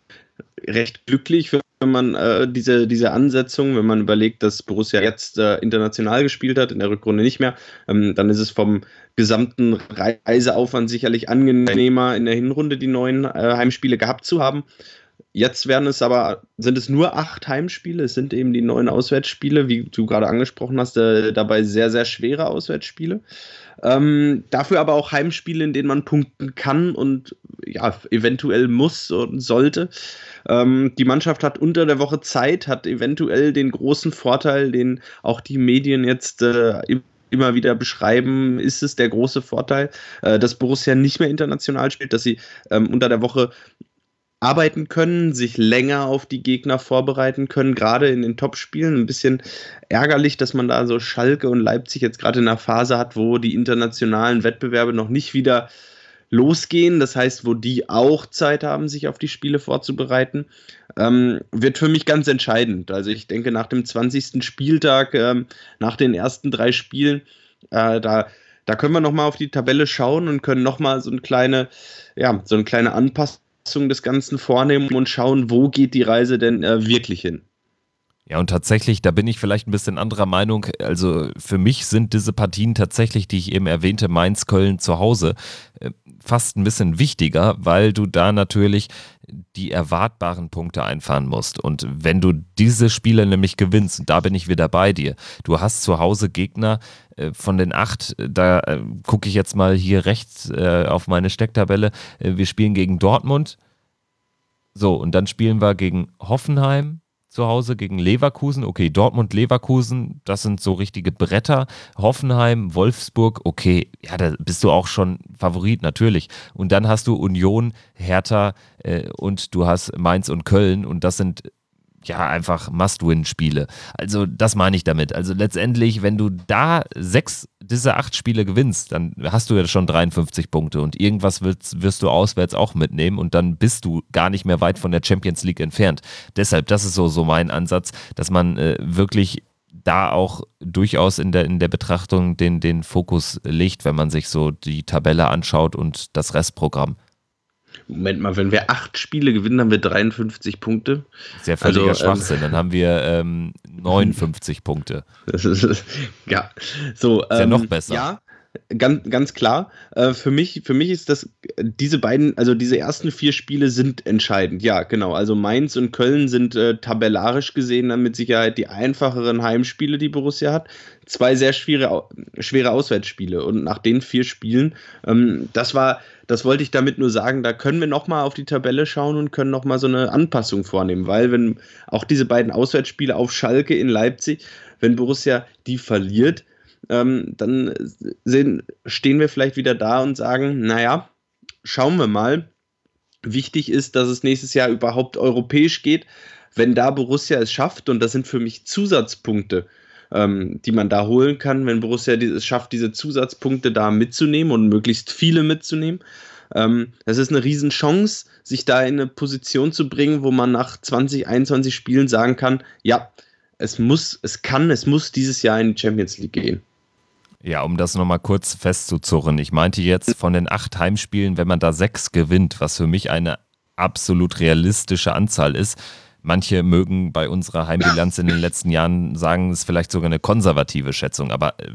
recht glücklich, wenn man äh, diese, diese Ansetzung, wenn man überlegt, dass Borussia jetzt äh, international gespielt hat, in der Rückrunde nicht mehr, ähm, dann ist es vom gesamten Reiseaufwand sicherlich angenehmer, in der Hinrunde die neuen äh, Heimspiele gehabt zu haben. Jetzt werden es aber, sind es nur acht Heimspiele, es sind eben die neun Auswärtsspiele, wie du gerade angesprochen hast, äh, dabei sehr, sehr schwere Auswärtsspiele. Ähm, dafür aber auch Heimspiele, in denen man punkten kann und ja, eventuell muss und sollte. Ähm, die Mannschaft hat unter der Woche Zeit, hat eventuell den großen Vorteil, den auch die Medien jetzt äh, immer wieder beschreiben, ist es der große Vorteil, äh, dass Borussia nicht mehr international spielt, dass sie ähm, unter der Woche arbeiten können, sich länger auf die Gegner vorbereiten können, gerade in den Topspielen. Ein bisschen ärgerlich, dass man da so Schalke und Leipzig jetzt gerade in einer Phase hat, wo die internationalen Wettbewerbe noch nicht wieder losgehen. Das heißt, wo die auch Zeit haben, sich auf die Spiele vorzubereiten, ähm, wird für mich ganz entscheidend. Also ich denke, nach dem zwanzigsten Spieltag, ähm, nach den ersten drei Spielen, äh, da da können wir nochmal auf die Tabelle schauen und können nochmal so eine kleine, ja, so eine kleine Anpassung des Ganzen vornehmen und schauen, wo geht die Reise denn äh, wirklich hin. Ja, und tatsächlich, da bin ich vielleicht ein bisschen anderer Meinung. Also für mich sind diese Partien tatsächlich, die ich eben erwähnte, Mainz, Köln zu Hause, äh, fast ein bisschen wichtiger, weil du da natürlich die erwartbaren Punkte einfahren musst. Und wenn du diese Spiele nämlich gewinnst, und da bin ich wieder bei dir, du hast zu Hause Gegner äh, von den acht, da äh, gucke ich jetzt mal hier rechts äh, auf meine Stecktabelle, äh, wir spielen gegen Dortmund, so, und dann spielen wir gegen Hoffenheim zu Hause, gegen Leverkusen, okay, Dortmund, Leverkusen, das sind so richtige Bretter, Hoffenheim, Wolfsburg, okay, ja, da bist du auch schon Favorit, natürlich. Und dann hast du Union, Hertha äh, und du hast Mainz und Köln und das sind ja einfach Must-Win-Spiele. Also das meine ich damit. Also letztendlich, wenn du da sechs dieser acht Spiele gewinnst, dann hast du ja schon dreiundfünfzig Punkte und irgendwas wirst, wirst du auswärts auch mitnehmen und dann bist du gar nicht mehr weit von der Champions League entfernt. Deshalb, das ist so, so mein Ansatz, dass man äh, wirklich da auch durchaus in der, in der Betrachtung den, den Fokus legt, wenn man sich so die Tabelle anschaut und das Restprogramm. Moment mal, wenn wir acht Spiele gewinnen, haben wir dreiundfünfzig Punkte. Sehr völliger also, Schwachsinn. Ähm, Dann haben wir ähm, neunundfünfzig Punkte. Ja, so. Ist ja ähm, noch besser. Ja, ganz, ganz klar. Äh, für mich, für mich ist das, diese beiden, also diese ersten vier Spiele sind entscheidend. Ja, genau. Also Mainz und Köln sind äh, tabellarisch gesehen dann mit Sicherheit die einfacheren Heimspiele, die Borussia hat. Zwei sehr schwere, schwere Auswärtsspiele. Und nach den vier Spielen, ähm, das war, das wollte ich damit nur sagen, da können wir nochmal auf die Tabelle schauen und können nochmal so eine Anpassung vornehmen. Weil wenn auch diese beiden Auswärtsspiele auf Schalke in Leipzig, wenn Borussia die verliert, Ähm, dann sehen, stehen wir vielleicht wieder da und sagen, naja, schauen wir mal. Wichtig ist, dass es nächstes Jahr überhaupt europäisch geht. Wenn da Borussia es schafft, und das sind für mich Zusatzpunkte, ähm, die man da holen kann, wenn Borussia es schafft, diese Zusatzpunkte da mitzunehmen und möglichst viele mitzunehmen, ähm, das ist eine Riesenchance, sich da in eine Position zu bringen, wo man nach zwanzig, einundzwanzig Spielen sagen kann, ja, es muss, es kann, es muss dieses Jahr in die Champions League gehen. Ja, um das nochmal kurz festzuzurren. Ich meinte jetzt von den acht Heimspielen, wenn man da sechs gewinnt, was für mich eine absolut realistische Anzahl ist. Manche mögen bei unserer Heimbilanz in den letzten Jahren sagen, es ist vielleicht sogar eine konservative Schätzung, aber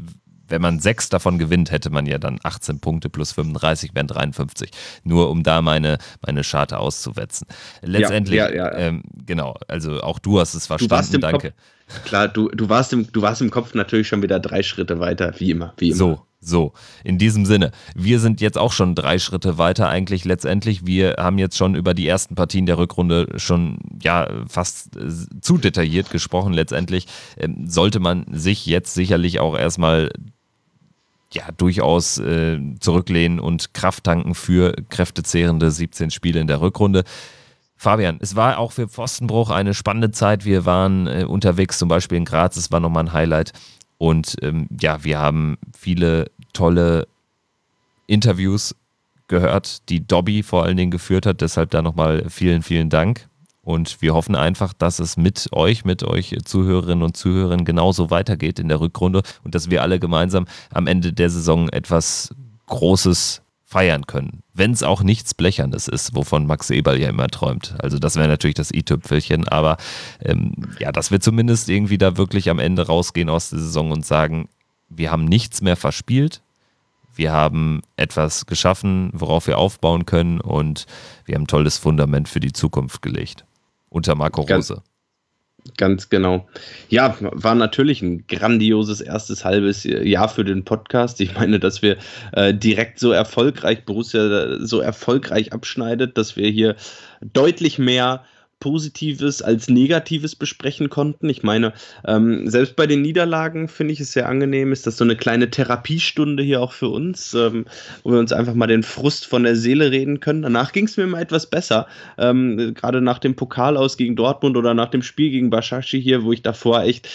wenn man sechs davon gewinnt, hätte man ja dann achtzehn Punkte plus fünfunddreißig, wären dreiundfünfzig. Nur um da meine, meine Scharte auszuwetzen. Letztendlich, ja, ja, ja. Ähm, genau, also auch du hast es verstanden, du warst im danke. Kopf, klar, du, du, warst im, du warst im Kopf natürlich schon wieder drei Schritte weiter, wie immer. Wie immer. So, so, in diesem Sinne. Wir sind jetzt auch schon drei Schritte weiter eigentlich letztendlich. Wir haben jetzt schon über die ersten Partien der Rückrunde schon ja fast äh, zu detailliert gesprochen. Letztendlich ähm, sollte man sich jetzt sicherlich auch erstmal ja durchaus äh, zurücklehnen und Kraft tanken für kräftezehrende siebzehn Spiele in der Rückrunde. Fabian, es war auch für Pfostenbruch eine spannende Zeit. Wir waren äh, unterwegs, zum Beispiel in Graz, es war nochmal ein Highlight. Und ähm, ja, wir haben viele tolle Interviews gehört, die Dobby vor allen Dingen geführt hat. Deshalb da nochmal vielen, vielen Dank. Und wir hoffen einfach, dass es mit euch, mit euch Zuhörerinnen und Zuhörern genauso weitergeht in der Rückrunde und dass wir alle gemeinsam am Ende der Saison etwas Großes feiern können. Wenn es auch nichts Blechernes ist, wovon Max Eberl ja immer träumt. Also das wäre natürlich das i-Tüpfelchen, aber ähm, ja, dass wir zumindest irgendwie da wirklich am Ende rausgehen aus der Saison und sagen, wir haben nichts mehr verspielt, wir haben etwas geschaffen, worauf wir aufbauen können und wir haben ein tolles Fundament für die Zukunft gelegt. Unter Marco Rose. Ganz genau. Ja, war natürlich ein grandioses erstes halbes Jahr für den Podcast. Ich meine, dass wir äh, direkt so erfolgreich, Borussia so erfolgreich abschneidet, dass wir hier deutlich mehr Positives als Negatives besprechen konnten. Ich meine, ähm, selbst bei den Niederlagen finde ich es sehr angenehm, ist das so eine kleine Therapiestunde hier auch für uns, ähm, wo wir uns einfach mal den Frust von der Seele reden können. Danach ging es mir mal etwas besser, ähm, gerade nach dem Pokal aus gegen Dortmund oder nach dem Spiel gegen Başakşehir hier, wo ich davor echt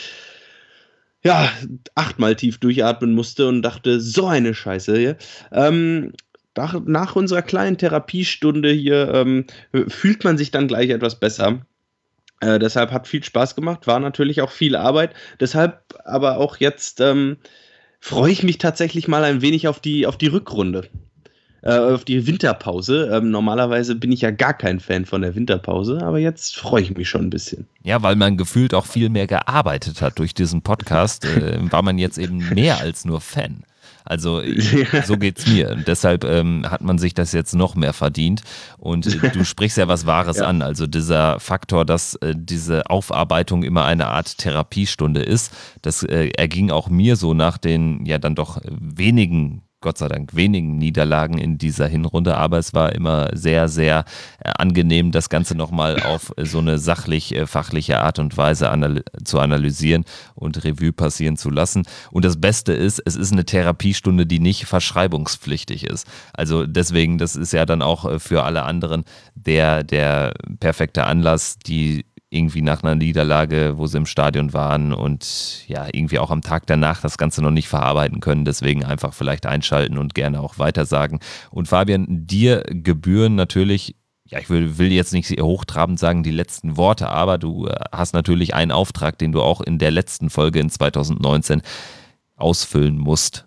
ja, achtmal tief durchatmen musste und dachte, so eine Scheiße hier. Ähm, Nach, nach unserer kleinen Therapiestunde hier ähm, fühlt man sich dann gleich etwas besser. Äh, deshalb hat viel Spaß gemacht, war natürlich auch viel Arbeit. Deshalb aber auch jetzt ähm, freue ich mich tatsächlich mal ein wenig auf die, auf die Rückrunde, äh, auf die Winterpause. Ähm, normalerweise bin ich ja gar kein Fan von der Winterpause, aber jetzt freue ich mich schon ein bisschen. Ja, weil man gefühlt auch viel mehr gearbeitet hat durch diesen Podcast, äh, war man jetzt eben mehr als nur Fan. Also so geht's mir. Und deshalb ähm, hat man sich das jetzt noch mehr verdient. Und äh, du sprichst ja was Wahres ja. an. Also dieser Faktor, dass äh, diese Aufarbeitung immer eine Art Therapiestunde ist, das äh, erging auch mir so nach den ja dann doch wenigen Gott sei Dank wenigen Niederlagen in dieser Hinrunde, aber es war immer sehr, sehr äh, angenehm, das Ganze nochmal auf äh, so eine sachlich-fachliche äh, Art und Weise anal- zu analysieren und Revue passieren zu lassen. Und das Beste ist, es ist eine Therapiestunde, die nicht verschreibungspflichtig ist. Also deswegen, das ist ja dann auch äh, für alle anderen der, der perfekte Anlass, die irgendwie nach einer Niederlage, wo sie im Stadion waren und ja, irgendwie auch am Tag danach das Ganze noch nicht verarbeiten können. Deswegen einfach vielleicht einschalten und gerne auch weitersagen. Und Fabian, dir gebühren natürlich, ja, ich will, will jetzt nicht hochtrabend sagen, die letzten Worte, aber du hast natürlich einen Auftrag, den du auch in der letzten Folge in zwanzig neunzehn ausfüllen musst.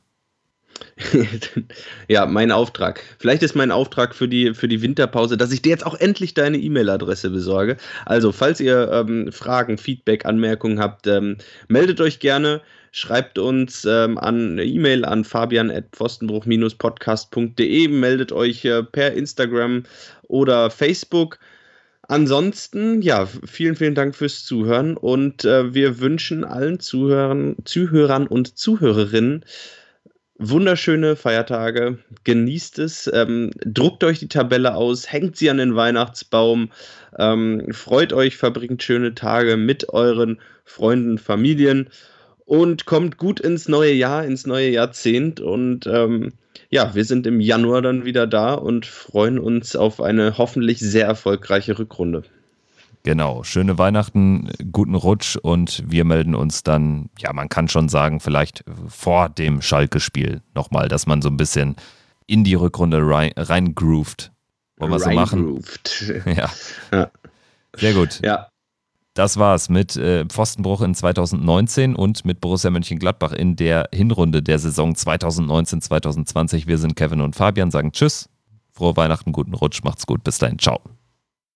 Ja, mein Auftrag. Vielleicht ist mein Auftrag für die, für die Winterpause, dass ich dir jetzt auch endlich deine E-Mail-Adresse besorge. Also, falls ihr ähm, Fragen, Feedback, Anmerkungen habt, ähm, meldet euch gerne. Schreibt uns ähm, an eine E-Mail an fabian at pfostenbruch podcast punkt de. Meldet euch äh, per Instagram oder Facebook. Ansonsten, ja, vielen, vielen Dank fürs Zuhören und äh, wir wünschen allen Zuhörern, Zuhörern und Zuhörerinnen wunderschöne Feiertage, genießt es, ähm, druckt euch die Tabelle aus, hängt sie an den Weihnachtsbaum, ähm, freut euch, verbringt schöne Tage mit euren Freunden, Familien und kommt gut ins neue Jahr, ins neue Jahrzehnt und ähm, ja, wir sind im Januar dann wieder da und freuen uns auf eine hoffentlich sehr erfolgreiche Rückrunde. Genau, schöne Weihnachten, guten Rutsch und wir melden uns dann, ja, man kann schon sagen, vielleicht vor dem Schalke-Spiel nochmal, dass man so ein bisschen in die Rückrunde rein, rein groovt. Wollen wir so machen? Ja. ja. Sehr gut. Ja. Das war's mit äh, Pfostenbruch in zwanzig neunzehn und mit Borussia Mönchengladbach in der Hinrunde der Saison zwanzig neunzehn zwanzig zwanzig. Wir sind Kevin und Fabian, sagen Tschüss, frohe Weihnachten, guten Rutsch, macht's gut, bis dahin, ciao.